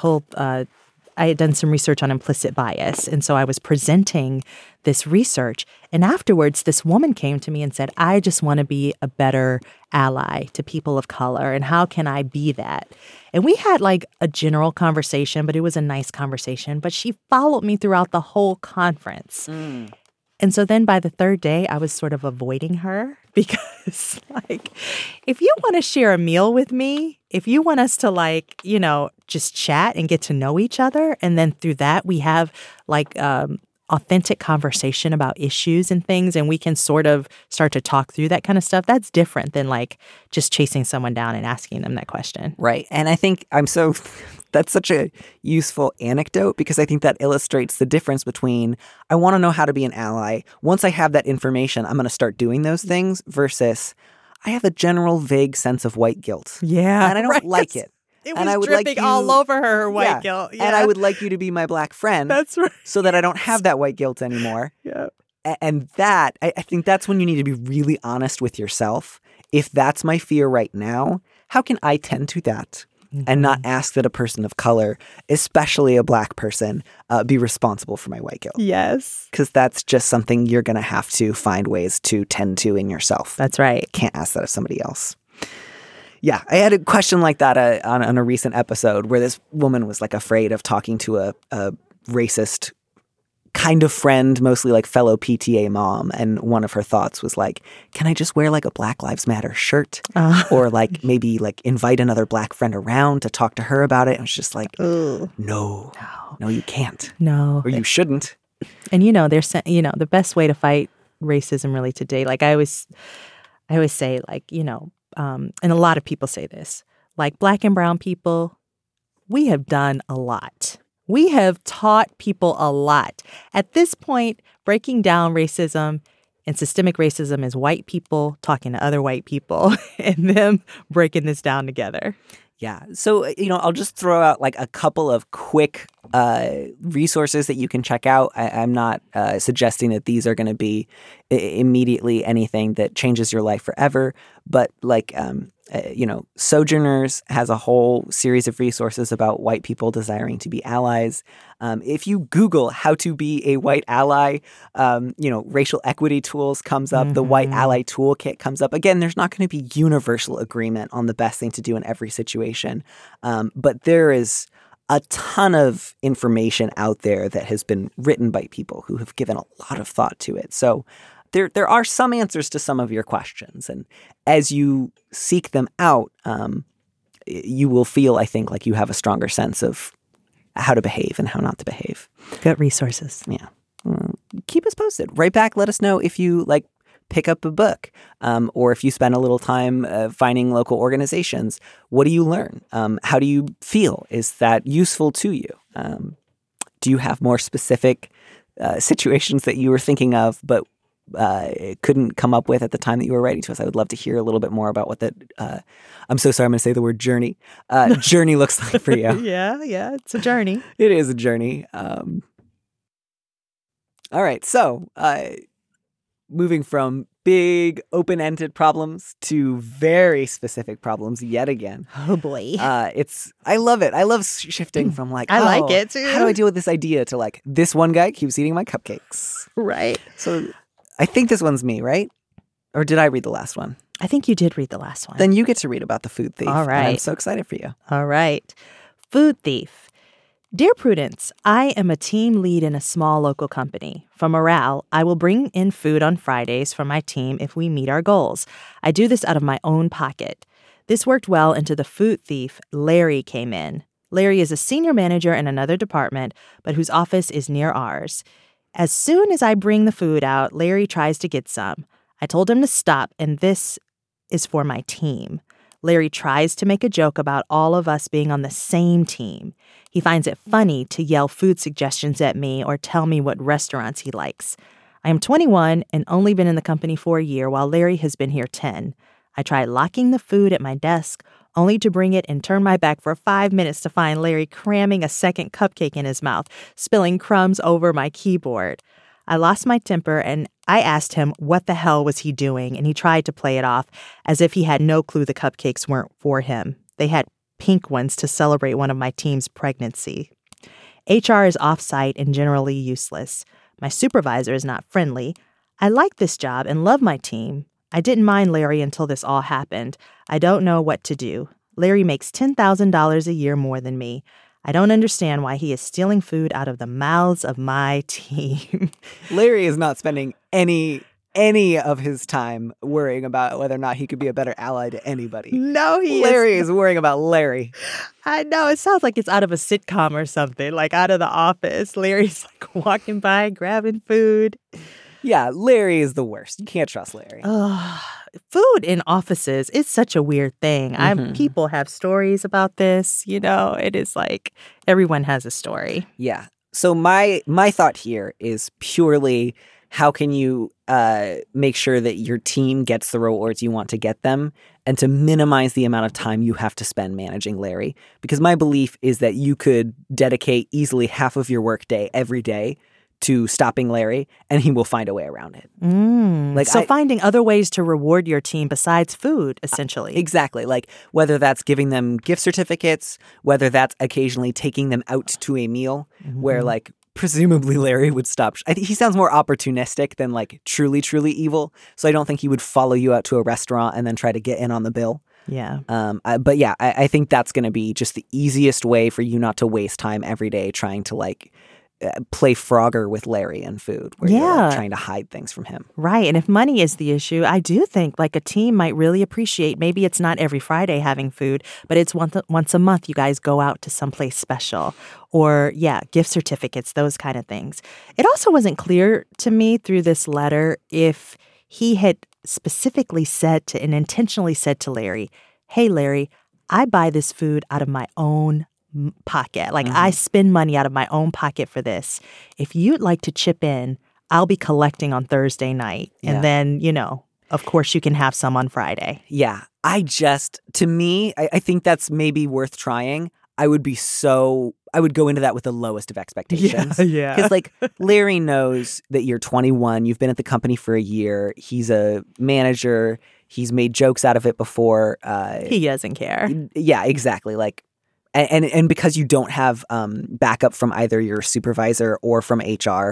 some research on implicit bias, and so I was presenting this research. And afterwards, this woman came to me and said, I just want to be a better ally to people of color, and how can I be that? And we had like a general conversation, but it was a nice conversation. But she followed me throughout the whole conference. And so then by the third day, I was sort of avoiding her because, like, if you want to share a meal with me, if you want us to, just chat and get to know each other, and then through that we have, authentic conversation about issues and things, and we can sort of start to talk through that kind of stuff, that's different than, just chasing someone down and asking them that question. Right. And I think that's such a useful anecdote because I think that illustrates the difference between I want to know how to be an ally. Once I have that information, I'm going to start doing those things versus I have a general vague sense of white guilt. Yeah. And I don't like it. It was dripping all over her white guilt. Yeah. And I would like you to be my black friend. That's right. So that I don't have that white guilt anymore. Yeah. And that, I think that's when you need to be really honest with yourself. If that's my fear right now, how can I tend to that? And not ask that a person of color, especially a black person, be responsible for my white guilt. Yes. Because that's just something you're going to have to find ways to tend to in yourself. That's right. Can't ask that of somebody else. Yeah, I had a question like that on a recent episode where this woman was afraid of talking to a racist kind of friend, mostly fellow PTA mom. And one of her thoughts was can I just wear a Black Lives Matter shirt? Or maybe invite another black friend around to talk to her about it? And it's just no, you can't. No. Or you shouldn't. And the best way to fight racism really today, I always say and a lot of people say this, black and brown people, we have done a lot. We have taught people a lot. At this point, breaking down racism and systemic racism is white people talking to other white people and them breaking this down together. Yeah. So, I'll just throw out a couple of quick resources that you can check out. I'm not suggesting that these are going to be immediately anything that changes your life forever. But Sojourners has a whole series of resources about white people desiring to be allies. If you Google how to be a white ally, racial equity tools comes up. Mm-hmm. The White Ally Toolkit comes up. Again, there's not going to be universal agreement on the best thing to do in every situation. But there is a ton of information out there that has been written by people who have given a lot of thought to it. So there are some answers to some of your questions. And as you seek them out, you will feel, I think, like you have a stronger sense of how to behave and how not to behave. Good resources. Yeah. Keep us posted. Right back. Let us know if you pick up a book, or if you spend a little time finding local organizations, what do you learn? How do you feel? Is that useful to you? Do you have more specific situations that you were thinking of but couldn't come up with at the time that you were writing to us? I would love to hear a little bit more about what that, I'm so sorry, I'm going to say the word journey. Journey looks like for you. Yeah, it's a journey. It is a journey. All right, so moving from big open-ended problems to very specific problems yet again. Oh boy. I love it. I love shifting from like, I like it too. How do I deal with this idea to like, this one guy keeps eating my cupcakes. Right. So I think this one's me, right? Or did I read the last one? I think you did read the last one. Then you get to read about the food thief. All right. And I'm so excited for you. All right. Food thief. Dear Prudence, I am a team lead in a small local company. For morale, I will bring in food on Fridays for my team if we meet our goals. I do this out of my own pocket. This worked well until the food thief, Larry, came in. Larry is a senior manager in another department, but whose office is near ours. As soon as I bring the food out, Larry tries to get some. I told him to stop, and this is for my team. Larry tries to make a joke about all of us being on the same team. He finds it funny to yell food suggestions at me or tell me what restaurants he likes. I am 21 and only been in the company for a year, while Larry has been here 10. I try locking the food at my desk, only to bring it and turn my back for 5 minutes to find Larry cramming a second cupcake in his mouth, spilling crumbs over my keyboard. I lost my temper and I asked him what the hell was he doing, and he tried to play it off as if he had no clue the cupcakes weren't for him. They had pink ones to celebrate one of my team's pregnancy. HR is off-site and generally useless. My supervisor is not friendly. I like this job and love my team. I didn't mind Larry until this all happened. I don't know what to do. Larry makes $10,000 a year more than me. I don't understand why he is stealing food out of the mouths of my team. Larry is not spending any of his time worrying about whether or not he could be a better ally to anybody. No, Larry is worrying about Larry. I know. It sounds like it's out of a sitcom or something, like out of The Office. Larry's like walking by, grabbing food. Yeah, Larry is the worst. You can't trust Larry. Food in offices is such a weird thing. People have stories about this. You know, it is like everyone has a story. Yeah. So my thought here is purely how can you make sure that your team gets the rewards you want to get them and to minimize the amount of time you have to spend managing Larry? Because my belief is that you could dedicate easily half of your workday every day to stopping Larry, and he will find a way around it. So finding other ways to reward your team besides food, essentially. Exactly. Like whether that's giving them gift certificates, whether that's occasionally taking them out to a meal where like presumably Larry would stop. I think he sounds more opportunistic than like truly, truly evil. So I don't think he would follow you out to a restaurant and then try to get in on the bill. Yeah. But yeah, I think that's going to be just the easiest way for you not to waste time every day trying to like play Frogger with Larry and food where you're like trying to hide things from him. Right. And if money is the issue, I do think like a team might really appreciate, maybe it's not every Friday having food, but it's once a month you guys go out to someplace special or gift certificates, those kind of things. It also wasn't clear to me through this letter if he had specifically said to and intentionally said to Larry, hey, Larry, I buy this food out of my own pocket. Like I spend money out of my own pocket for this. If you'd like to chip in, I'll be collecting on Thursday night. And then, you know, of course you can have some on Friday. Yeah. I think that's maybe worth trying. I would go into that with the lowest of expectations. Yeah. Because like Larry knows that you're 21, you've been at the company for a year, he's a manager, he's made jokes out of it before. He doesn't care. Yeah, exactly. Like, and because you don't have backup from either your supervisor or from HR,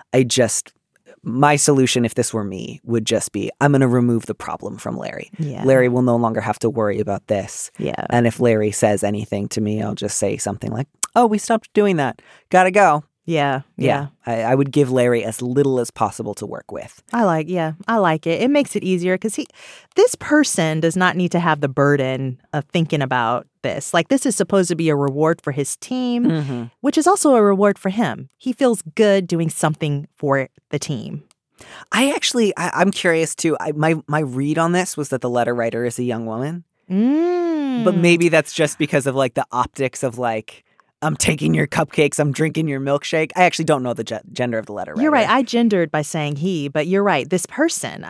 my solution, if this were me, would just be, I'm going to remove the problem from Larry. Yeah. Larry will no longer have to worry about this. Yeah. And if Larry says anything to me, I'll just say something like, oh, we stopped doing that. Gotta go. Yeah. I would give Larry as little as possible to work with. I like it. It makes it easier because this person does not need to have the burden of thinking about this. Like this is supposed to be a reward for his team, which is also a reward for him. He feels good doing something for the team. I'm curious too. My read on this was that the letter writer is a young woman. But maybe that's just because of like the optics of like, I'm taking your cupcakes, I'm drinking your milkshake. I actually don't know the gender of the letter writer. You're right. I gendered by saying he, but you're right. This person,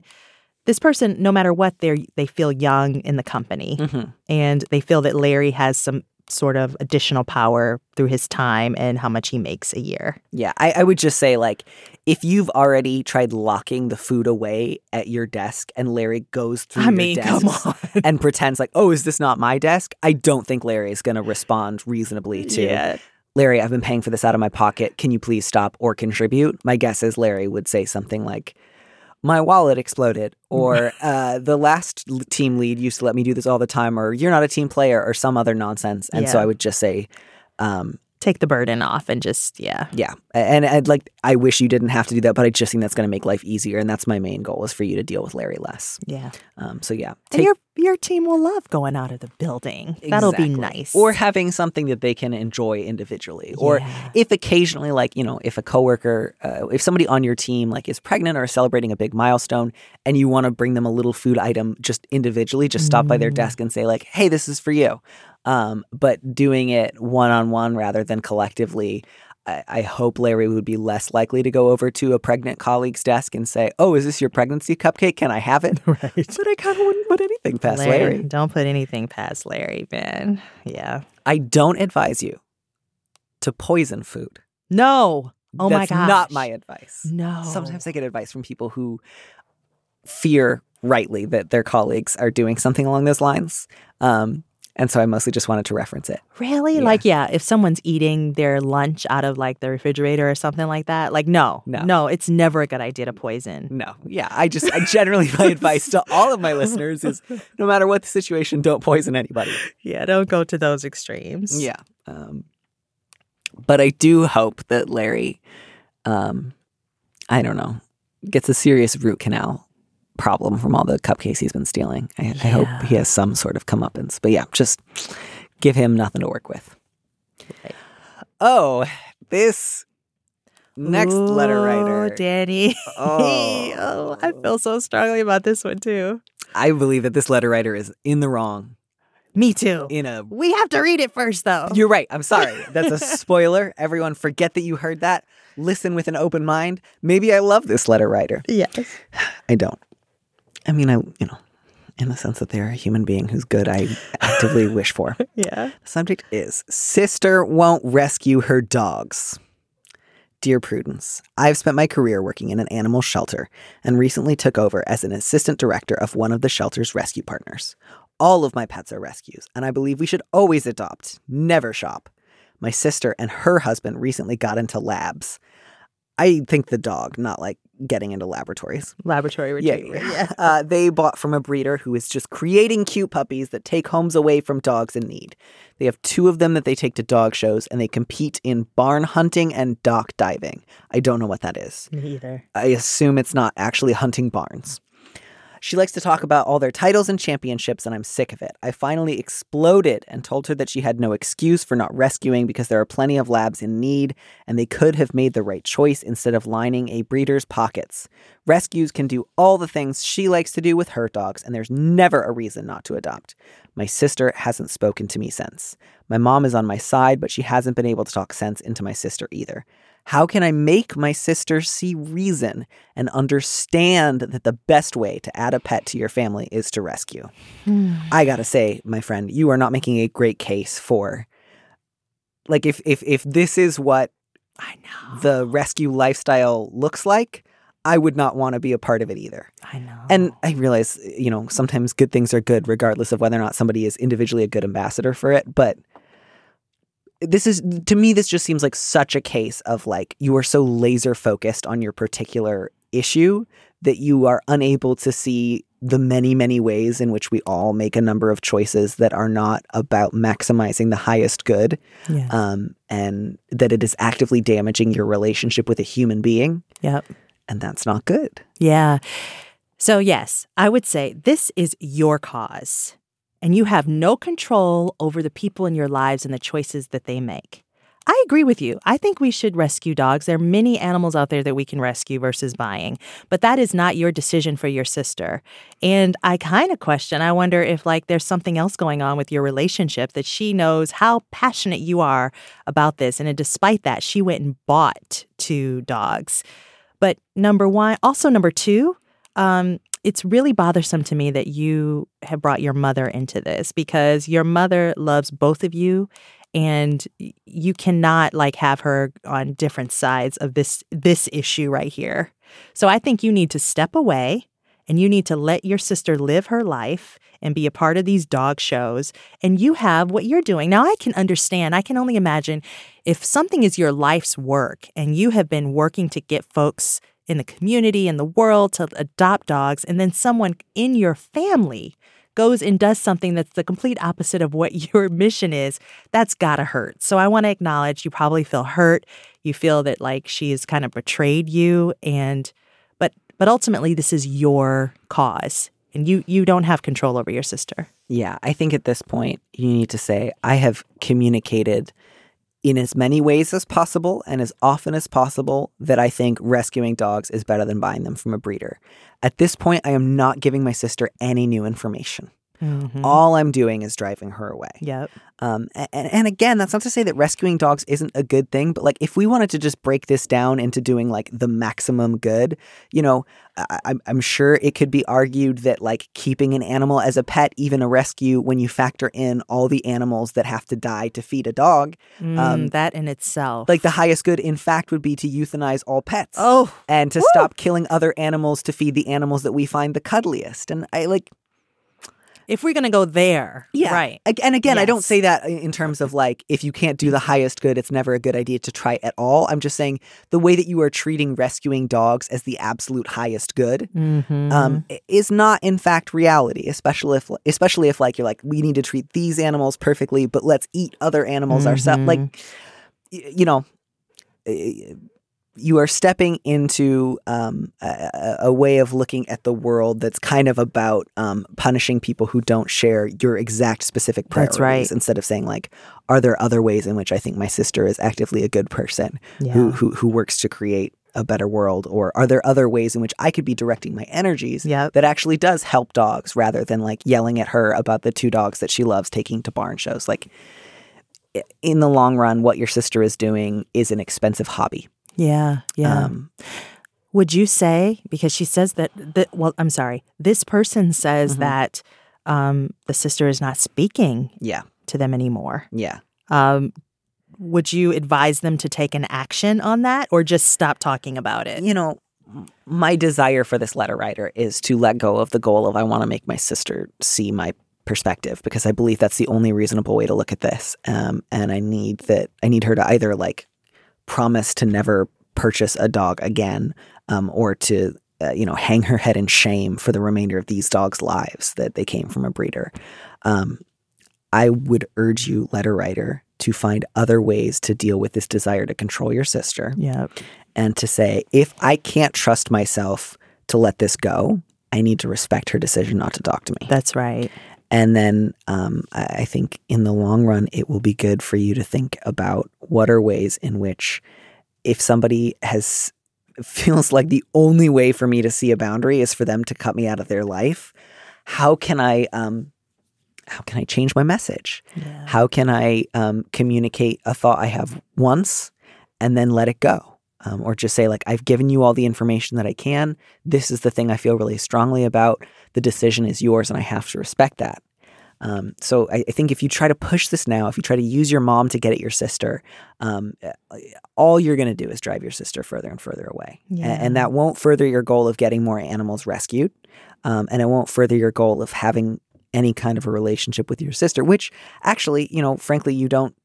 no matter what, they feel young in the company. And they feel that Larry has some sort of additional power through his time and how much he makes a year. Yeah, I would just say, like, if you've already tried locking the food away at your desk and Larry goes through your desk and pretends like, oh, is this not my desk? I don't think Larry is going to respond reasonably to, Larry, I've been paying for this out of my pocket. Can you please stop or contribute? My guess is Larry would say something like, my wallet exploded, or the last team lead used to let me do this all the time, or you're not a team player, or some other nonsense. And so I would just say, take the burden off and just, Yeah. And I'd like, I wish you didn't have to do that, but I just think that's going to make life easier. And that's my main goal, is for you to deal with Larry less. Yeah. So yeah. And your team will love going out of the building. Exactly. That'll be nice. Or having something that they can enjoy individually. Or if occasionally, like, if a coworker, if somebody on your team like is pregnant or celebrating a big milestone and you want to bring them a little food item just individually, just stop by their desk and say like, hey, this is for you. But doing it one-on-one rather than collectively, I hope Larry would be less likely to go over to a pregnant colleague's desk and say, oh, is this your pregnancy cupcake? Can I have it? Right. But I kind of wouldn't put anything past Larry. Don't put anything past Larry, man. Yeah. I don't advise you to poison food. No. Oh my gosh. That's not my advice. No. Sometimes I get advice from people who fear rightly that their colleagues are doing something along those lines. And so I mostly just wanted to reference it. Really? Yeah. Like, if someone's eating their lunch out of like the refrigerator or something like that, like, no, it's never a good idea to poison. No. Yeah. I generally, my advice to all of my listeners is no matter what the situation, don't poison anybody. Yeah. Don't go to those extremes. Yeah. But I do hope that Larry, I don't know, gets a serious root canal problem from all the cupcakes he's been stealing. I hope he has some sort of comeuppance. But yeah, just give him nothing to work with. Right. Oh, this next letter writer. Danny. Oh, I feel so strongly about this one too. I believe that this letter writer is in the wrong. Me too. We have to read it first, though. You're right. I'm sorry. That's a spoiler. Everyone forget that you heard that. Listen with an open mind. Maybe I love this letter writer. Yes. I don't. I mean, in the sense that they're a human being who's good, I actively wish for. Yeah. The subject is, Sister Won't Rescue Her Dogs. Dear Prudence, I've spent my career working in an animal shelter and recently took over as an assistant director of one of the shelter's rescue partners. All of my pets are rescues, and I believe we should always adopt, never shop. My sister and her husband recently got into labs. I think the dog, not like getting into laboratories. Laboratory retriever. Yeah. They bought from a breeder who is just creating cute puppies that take homes away from dogs in need. They have 2 of them that they take to dog shows, and they compete in barn hunting and dock diving. I don't know what that is. Me either. I assume it's not actually hunting barns. She likes to talk about all their titles and championships, and I'm sick of it. I finally exploded and told her that she had no excuse for not rescuing because there are plenty of labs in need, and they could have made the right choice instead of lining a breeder's pockets. Rescues can do all the things she likes to do with her dogs, and there's never a reason not to adopt. My sister hasn't spoken to me since. My mom is on my side, but she hasn't been able to talk sense into my sister either. How can I make my sister see reason and understand that the best way to add a pet to your family is to rescue? I gotta say, my friend, you are not making a great case for, like, if this is what the rescue lifestyle looks like, I would not want to be a part of it either. I know. And I realize, sometimes good things are good regardless of whether or not somebody is individually a good ambassador for it, but to me, this just seems like such a case of like, you are so laser focused on your particular issue that you are unable to see the many, many ways in which we all make a number of choices that are not about maximizing the highest good. Yeah. And that it is actively damaging your relationship with a human being. Yep. And that's not good. Yeah. So yes, I would say this is your cause. And you have no control over the people in your lives and the choices that they make. I agree with you. I think we should rescue dogs. There are many animals out there that we can rescue versus buying, but that is not your decision for your sister. And I kind of question, I wonder if like there's something else going on with your relationship that she knows how passionate you are about this. And despite that, she went and bought 2 dogs. But number two, it's really bothersome to me that you have brought your mother into this because your mother loves both of you. And you cannot like have her on different sides of this issue right here. So I think you need to step away and you need to let your sister live her life and be a part of these dog shows. And you have what you're doing. Now, I can understand. I can only imagine if something is your life's work and you have been working to get folks in the community, in the world to adopt dogs, and then someone in your family goes and does something that's the complete opposite of what your mission is, that's gotta hurt. So I want to acknowledge you probably feel hurt. You feel that like she's kind of betrayed you, but ultimately this is your cause, and you don't have control over your sister. Yeah, I think at this point you need to say, I have communicated in as many ways as possible and as often as possible that I think rescuing dogs is better than buying them from a breeder. At this point, I am not giving my sister any new information. Mm-hmm. All I'm doing is driving her away. Yep. And again, that's not to say that rescuing dogs isn't a good thing, but like if we wanted to just break this down into doing like the maximum good, you know, I'm sure it could be argued that like keeping an animal as a pet, even a rescue, when you factor in all the animals that have to die to feed a dog, that in itself, like the highest good, in fact, would be to euthanize all pets. Oh, and to stop killing other animals to feed the animals that we find the cuddliest. And I like. If we're going to go there, yeah. Right. And again, yes. I don't say that in terms of like, if you can't do the highest good, it's never a good idea to try at all. I'm just saying the way that you are treating rescuing dogs as the absolute highest good is not, in fact, reality, especially if like, you're like, we need to treat these animals perfectly, but let's eat other animals ourselves. Like, you know, you are stepping into a way of looking at the world that's kind of about punishing people who don't share your exact specific priorities. That's right. Instead of saying like, are there other ways in which I think my sister is actively a good person who works to create a better world? Or are there other ways in which I could be directing my energies that actually does help dogs rather than like yelling at her about the 2 dogs that she loves taking to barn shows? Like in the long run, what your sister is doing is an expensive hobby. Yeah. Would you say, because she says this person says that the sister is not speaking to them anymore. Yeah. Would you advise them to take an action on that or just stop talking about it? You know, my desire for this letter writer is to let go of the goal of I want to make my sister see my perspective, because I believe that's the only reasonable way to look at this. And I need her to either like promise to never purchase a dog again, or to, hang her head in shame for the remainder of these dogs' lives that they came from a breeder. I would urge you, letter writer, to find other ways to deal with this desire to control your sister. Yep. And to say, if I can't trust myself to let this go, I need to respect her decision not to talk to me. That's right. And then I think in the long run, it will be good for you to think about what are ways in which if somebody feels like the only way for me to see a boundary is for them to cut me out of their life, how can I change my message? Yeah. How can I communicate a thought I have once and then let it go? Or just say like, I've given you all the information that I can. This is the thing I feel really strongly about. The decision is yours and I have to respect that. So I think if you try to push this now, if you try to use your mom to get at your sister, all you're going to do is drive your sister further and further away. Yeah. And that won't further your goal of getting more animals rescued. And it won't further your goal of having any kind of a relationship with your sister, which actually, frankly, you don't.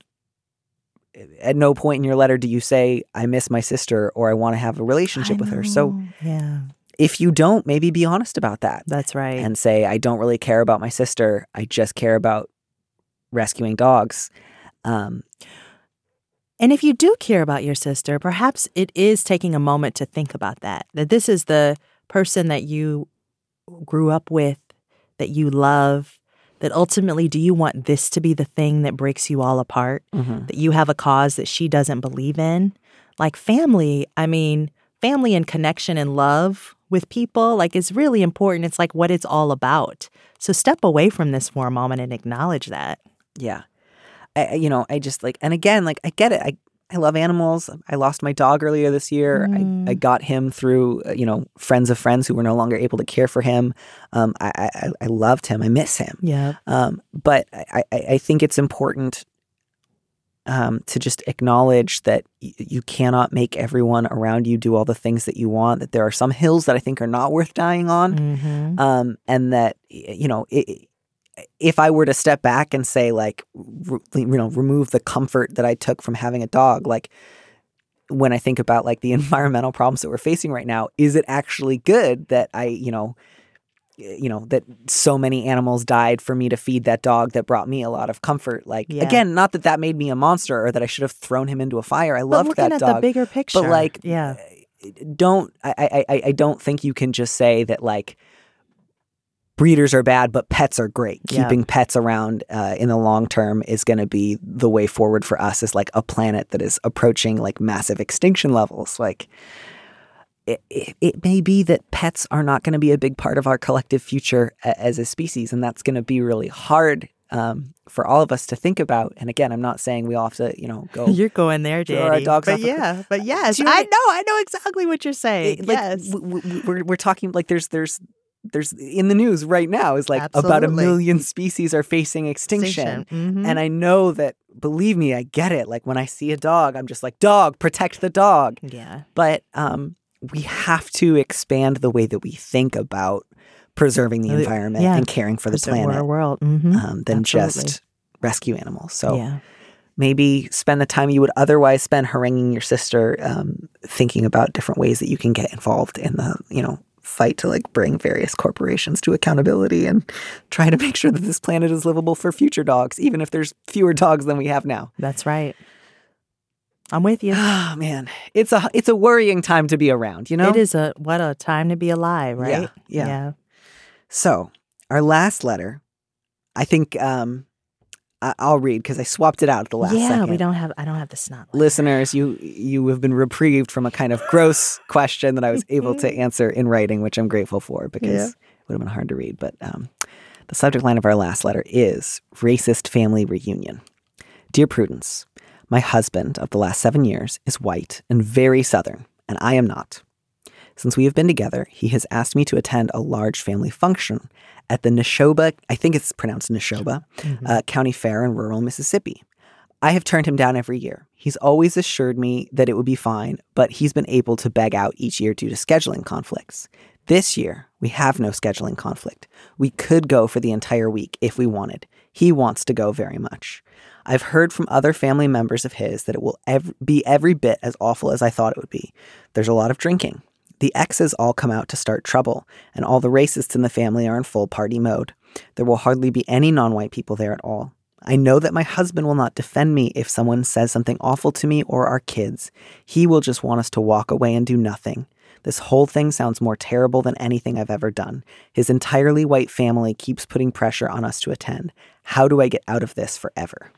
At no point in your letter do you say, I miss my sister or I want to have a relationship with her. So if you don't, maybe be honest about that. That's right. And say, I don't really care about my sister. I just care about rescuing dogs. And if you do care about your sister, perhaps it is taking a moment to think about that this is the person that you grew up with, that you love, That ultimately, do you want this to be the thing that breaks you all apart? Mm-hmm. That you have a cause that she doesn't believe in? Like family, family and connection and love with people, like, is really important. It's like what it's all about. So step away from this for a moment and acknowledge that. Yeah. I just like, and again, like, I get it. I love animals. I lost my dog earlier this year. I got him through, friends of friends who were no longer able to care for him. I loved him. I miss him. Yeah. But I think it's important to just acknowledge that you cannot make everyone around you do all the things that you want, that there are some hills that I think are not worth dying on. Mm-hmm. And that, if I were to step back and say, like, remove the comfort that I took from having a dog, like, when I think about, like, the environmental problems that we're facing right now, is it actually good that that so many animals died for me to feed that dog that brought me a lot of comfort? Like, again, not that made me a monster or that I should have thrown him into a fire. I loved that dog. Looking at the bigger picture. But, like, yeah. I don't think you can just say that, like, breeders are bad, but pets are great. Keeping pets around in the long term is going to be the way forward for us as, like, a planet that is approaching, like, massive extinction levels. Like, it may be that pets are not going to be a big part of our collective future as a species, and that's going to be really hard for all of us to think about. And again, I'm not saying we all have to, go. You're going there, Danny. Our dogs but off yes, I know exactly what you're saying. Yes, we're talking, like, there's in the news right now is, like, about 1 million species are facing extinction. Mm-hmm. And I know that, believe me, I get it. Like, when I see a dog, I'm just like, dog, protect the dog. Yeah. But we have to expand the way that we think about preserving the environment and caring for the planet. Our world. Mm-hmm. Than just rescue animals. So maybe spend the time you would otherwise spend haranguing your sister, thinking about different ways that you can get involved in the, fight to, like, bring various corporations to accountability and try to make sure that this planet is livable for future dogs, even if there's fewer dogs than we have now. That's right. I'm with you. Oh, man. It's a worrying time to be around, It is what a time to be alive, right? Yeah. So our last letter, I think I'll read because I swapped it out at the last second. I don't have the snot letter. Listeners, you have been reprieved from a kind of gross question that I was able to answer in writing, which I'm grateful for because it would have been hard to read. But the subject line of our last letter is Racist Family Reunion. Dear Prudence, my husband of the last 7 years is white and very Southern, and I am not. Since we have been together, he has asked me to attend a large family function at the Neshoba, I think it's pronounced Neshoba, County Fair in rural Mississippi. I have turned him down every year. He's always assured me that it would be fine, but he's been able to beg out each year due to scheduling conflicts. This year, we have no scheduling conflict. We could go for the entire week if we wanted. He wants to go very much. I've heard from other family members of his that it will be every bit as awful as I thought it would be. There's a lot of drinking. The exes all come out to start trouble, and all the racists in the family are in full party mode. There will hardly be any non-white people there at all. I know that my husband will not defend me if someone says something awful to me or our kids. He will just want us to walk away and do nothing. This whole thing sounds more terrible than anything I've ever done. His entirely white family keeps putting pressure on us to attend. How do I get out of this forever?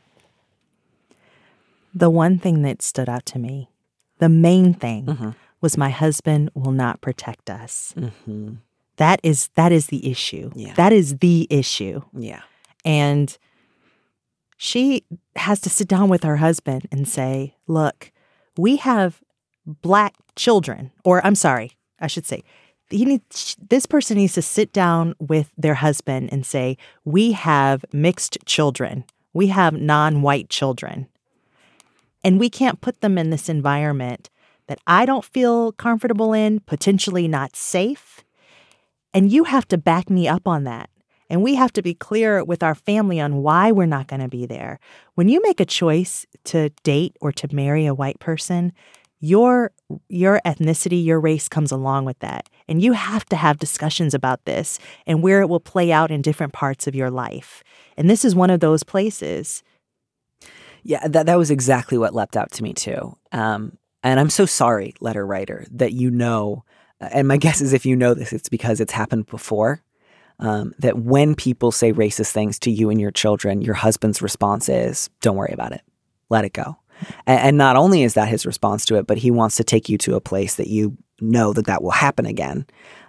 The one thing that stood out to me, the main thing, was my husband will not protect us. Mm-hmm. That is the issue. Yeah. That is the issue. Yeah. And she has to sit down with her husband and say, look, we have black children, or I'm sorry, I should say, this person needs to sit down with their husband and say, we have mixed children. We have non-white children. And we can't put them in this environment that I don't feel comfortable in, potentially not safe. And you have to back me up on that. And we have to be clear with our family on why we're not going to be there. When you make a choice to date or to marry a white person, your ethnicity, your race comes along with that. And you have to have discussions about this and where it will play out in different parts of your life. And this is one of those places. Yeah, that was exactly what leapt out to me too. And I'm so sorry, letter writer, that and my guess is if you know this, it's because it's happened before. that when people say racist things to you and your children, your husband's response is, don't worry about it. Let it go. And not only is that his response to it, but he wants to take you to a place that you know that will happen again.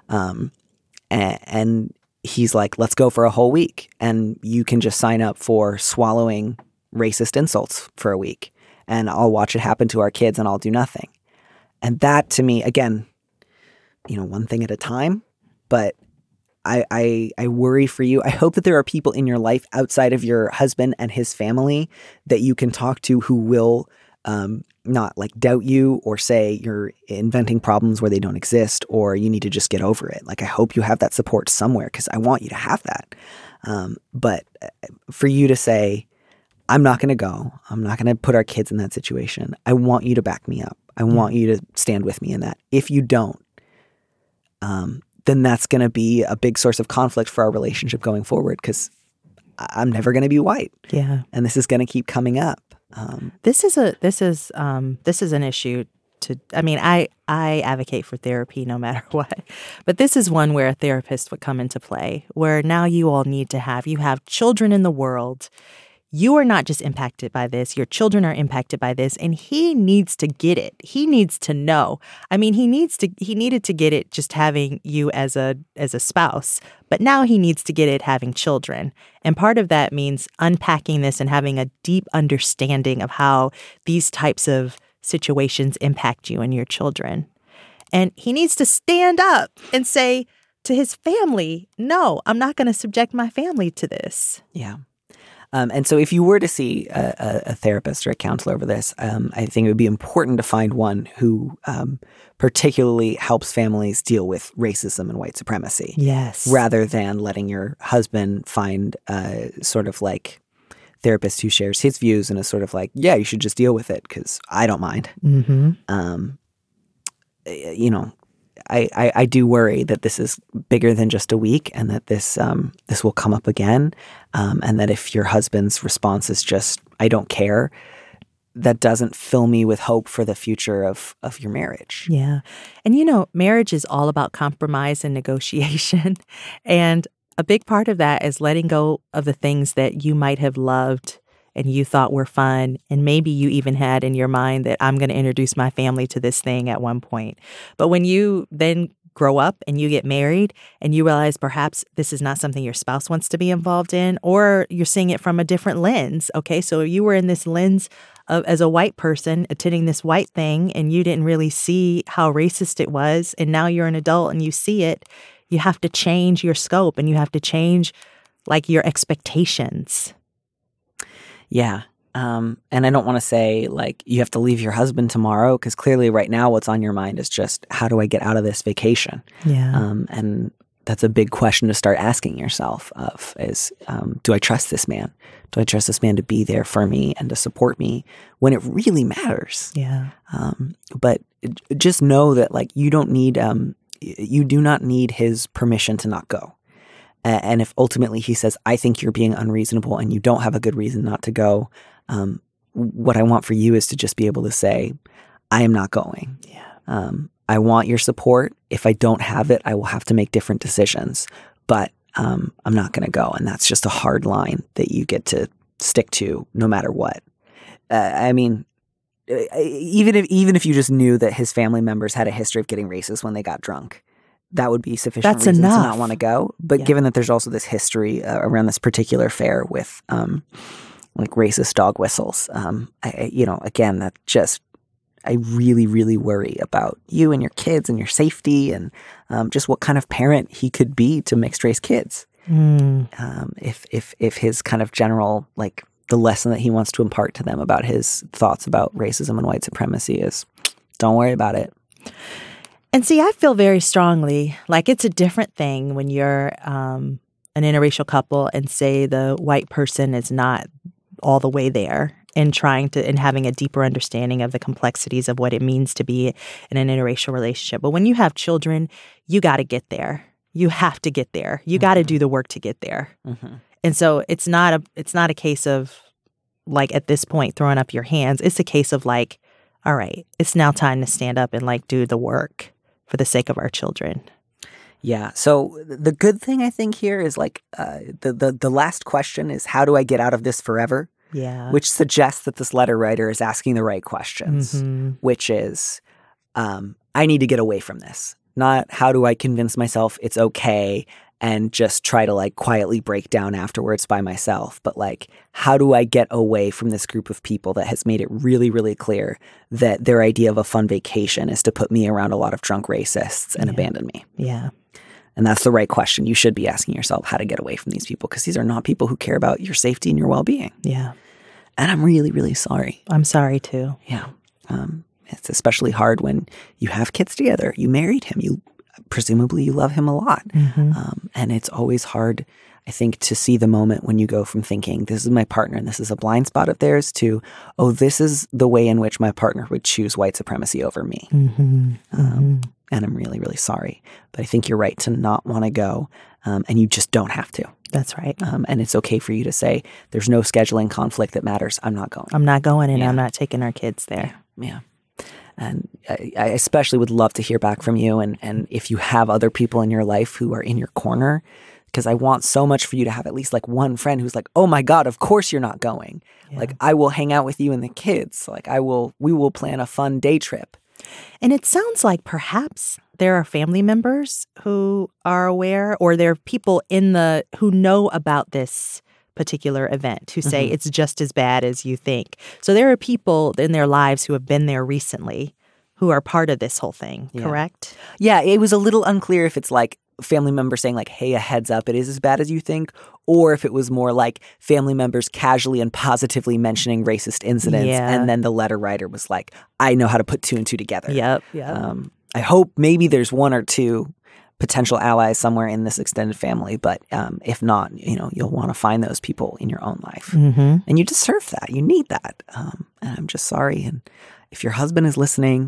And he's like, let's go for a whole week. And you can just sign up for swallowing racist insults for a week. And I'll watch it happen to our kids and I'll do nothing. And that to me, again, one thing at a time. But I worry for you. I hope that there are people in your life outside of your husband and his family that you can talk to who will not like doubt you or say you're inventing problems where they don't exist or you need to just get over it. Like, I hope you have that support somewhere because I want you to have that. But for you to say, I'm not going to go. I'm not going to put our kids in that situation. I want you to back me up. I want you to stand with me in that. If you don't, then that's going to be a big source of conflict for our relationship going forward because I'm never going to be white. Yeah. And this is going to keep coming up. This is an issue I advocate for therapy no matter what, but this is one where a therapist would come into play, where now you all need to you have children in the world. You are not just impacted by this. Your children are impacted by this, and he needs to get it. He needs to know. I mean, he needed to get it just having you as a spouse, but now he needs to get it having children. And part of that means unpacking this and having a deep understanding of how these types of situations impact you and your children. And he needs to stand up and say to his family, no, I'm not going to subject my family to this. Yeah. And so if you were to see a therapist or a counselor over this, I think it would be important to find one who particularly helps families deal with racism and white supremacy. Yes. Rather than letting your husband find sort of like therapist who shares his views and is sort of like, yeah, you should just deal with it because I don't mind. Mm-hmm. I do worry that this is bigger than just a week and that this will come up again. And that if your husband's response is just, I don't care, that doesn't fill me with hope for the future of your marriage. Yeah. And, marriage is all about compromise and negotiation. And a big part of that is letting go of the things that you might have loved and you thought were fun, and maybe you even had in your mind that I'm going to introduce my family to this thing at one point. But when you then grow up and you get married and you realize perhaps this is not something your spouse wants to be involved in, or you're seeing it from a different lens. Okay, so you were in this lens of as a white person attending this white thing and you didn't really see how racist it was, and now you're an adult and you see it. You have to change your scope and you have to change like your expectations. Yeah. And I don't want to say like you have to leave your husband tomorrow because clearly right now what's on your mind is just how do I get out of this vacation? Yeah. And that's a big question to start asking yourself do I trust this man? Do I trust this man to be there for me and to support me when it really matters? Yeah. But just know that like you do not need his permission to not go. And if ultimately he says, I think you're being unreasonable and you don't have a good reason not to go, what I want for you is to just be able to say, I am not going. Yeah. I want your support. If I don't have it, I will have to make different decisions. But I'm not going to go. And that's just a hard line that you get to stick to no matter what. I mean, even if you just knew that his family members had a history of getting racist when they got drunk, that would be sufficient That's reason enough. to not want to go. But given that there's also this history around this particular fair with like racist dog whistles, again, that just, I really, really worry about you and your kids and your safety and just what kind of parent he could be to mixed race kids. If his kind of general, like the lesson that he wants to impart to them about his thoughts about racism and white supremacy is don't worry about it. And see, I feel very strongly like it's a different thing when you're an interracial couple and say the white person is not all the way there and having a deeper understanding of the complexities of what it means to be in an interracial relationship. But when you have children, you got to get there. You have to get there. You got to do the work to get there. Mm-hmm. And so it's not a case of like at this point throwing up your hands. It's a case of like, all right, it's now time to stand up and like do the work for the sake of our children. Yeah. So the good thing I think here is like the last question is, how do I get out of this forever? Yeah. Which suggests that this letter writer is asking the right questions, which is, I need to get away from this. Not how do I convince myself it's okay and just try to like quietly break down afterwards by myself, but like, how do I get away from this group of people that has made it really, really clear that their idea of a fun vacation is to put me around a lot of drunk racists and abandon me? Yeah. And that's the right question. You should be asking yourself how to get away from these people, because these are not people who care about your safety and your well-being. Yeah. And I'm really, really sorry. I'm sorry too. Yeah. It's especially hard when you have kids together. You married him. Presumably you love him a lot. And it's always hard, I think, to see the moment when you go from thinking, this is my partner and this is a blind spot of theirs, to, oh, this is the way in which my partner would choose white supremacy over me. And I'm really, really sorry. But I think you're right to not want to go, and you just don't have to. That's right. And it's okay for you to say, there's no scheduling conflict that matters. I'm not going. I'm not going, and I'm not taking our kids there. Yeah. And I especially would love to hear back from you, and if you have other people in your life who are in your corner, because I want so much for you to have at least like one friend who's like, oh my God, of course you're not going. Yeah. Like, I will hang out with you and the kids. Like, we will plan a fun day trip. And it sounds like perhaps there are family members who are aware, or there are people who know about this particular event who say it's just as bad as you think. So there are people in their lives who have been there recently who are part of this whole thing, correct? Yeah, it was a little unclear if it's like family members saying like, hey, a heads up, it is as bad as you think, or if it was more like family members casually and positively mentioning racist incidents. And then the letter writer was like, I know how to put two and two together. Yep. I hope maybe there's one or two potential allies somewhere in this extended family, but if not, you'll want to find those people in your own life. And you deserve that. You need that. And I'm just sorry. And if your husband is listening,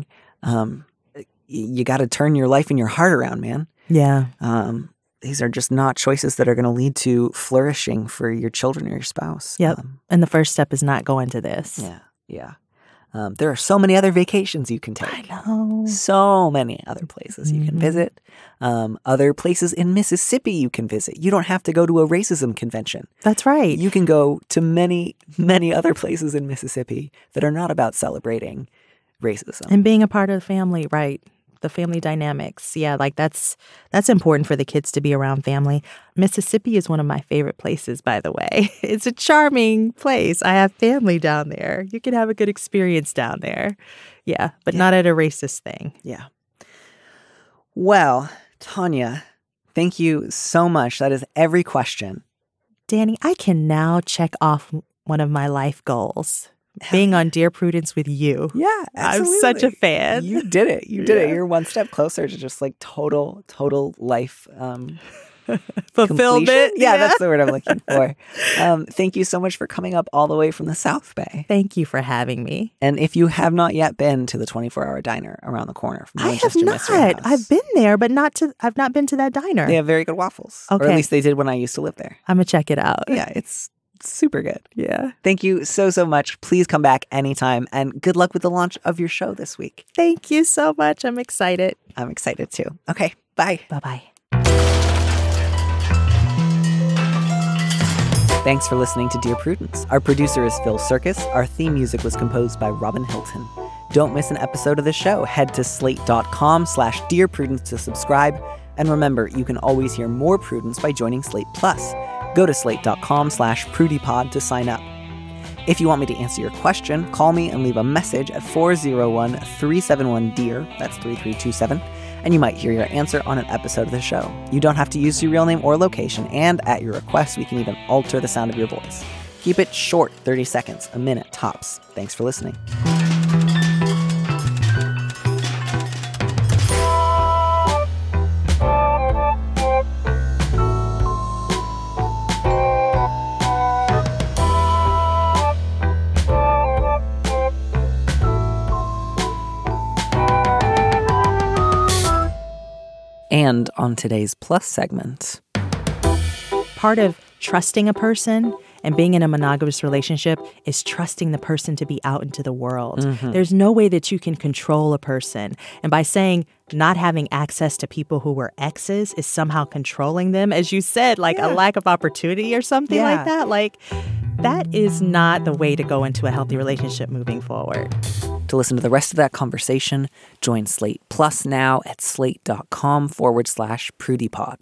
you got to turn your life and your heart around, man. Yeah. These are just not choices that are going to lead to flourishing for your children or your spouse. Yep. And the first step is not going to this. Yeah. There are so many other vacations you can take. I know. So many other places you can visit. Other places in Mississippi you can visit. You don't have to go to a racism convention. That's right. You can go to many, many other places in Mississippi that are not about celebrating racism. And being a part of the family, right? The family dynamics. Yeah, like that's important for the kids to be around family. Mississippi is one of my favorite places, by the way. It's a charming place. I have family down there. You can have a good experience down there. Yeah, but not at a racist thing. Yeah. Well, Tanya, thank you so much. That is every question. Danny, I can now check off one of my life goals. Being on Dear Prudence with you. Yeah, absolutely. I'm such a fan. You did it. You did it. You're one step closer to just like total life fulfillment. Completion. Yeah, that's the word I'm looking for. Thank you so much for coming up all the way from the South Bay. Thank you for having me. And if you have not yet been to the 24-hour diner around the corner from I have not. I've been there, but I've not been to that diner. They have very good waffles. Okay. Or at least they did when I used to live there. I'm going to check it out. Yeah, it's super good. Yeah. Thank you so much. Please come back anytime, and good luck with the launch of your show this week. Thank you so much. I'm excited. I'm excited too. Okay, bye. Bye-bye. Thanks for listening to Dear Prudence. Our producer is Phil Circus. Our theme music was composed by Robin Hilton. Don't miss an episode of the show. Head to slate.com/Dear Prudence to subscribe. And remember, you can always hear more Prudence by joining Slate Plus. Go to slate.com/PrudyPod to sign up. If you want me to answer your question, call me and leave a message at 401-371-DEAR. That's 3327. And you might hear your answer on an episode of the show. You don't have to use your real name or location, and at your request, we can even alter the sound of your voice. Keep it short, 30 seconds, a minute tops. Thanks for listening. And on today's Plus segment, part of trusting a person And being in a monogamous relationship is trusting the person to be out into the world. Mm-hmm. There's no way that you can control a person. And by saying not having access to people who were exes is somehow controlling them, as you said, like a lack of opportunity or something like that, like that is not the way to go into a healthy relationship moving forward. To listen to the rest of that conversation, join Slate Plus now at slate.com/PrudyPod.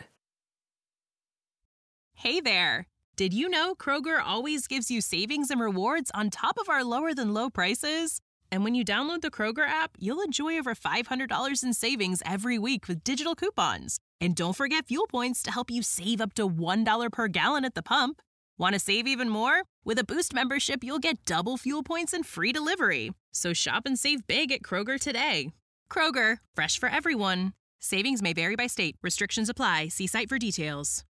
Hey there. Did you know Kroger always gives you savings and rewards on top of our lower than low prices? And when you download the Kroger app, you'll enjoy over $500 in savings every week with digital coupons. And don't forget fuel points to help you save up to $1 per gallon at the pump. Want to save even more? With a Boost membership, you'll get double fuel points and free delivery. So shop and save big at Kroger today. Kroger, fresh for everyone. Savings may vary by state. Restrictions apply. See site for details.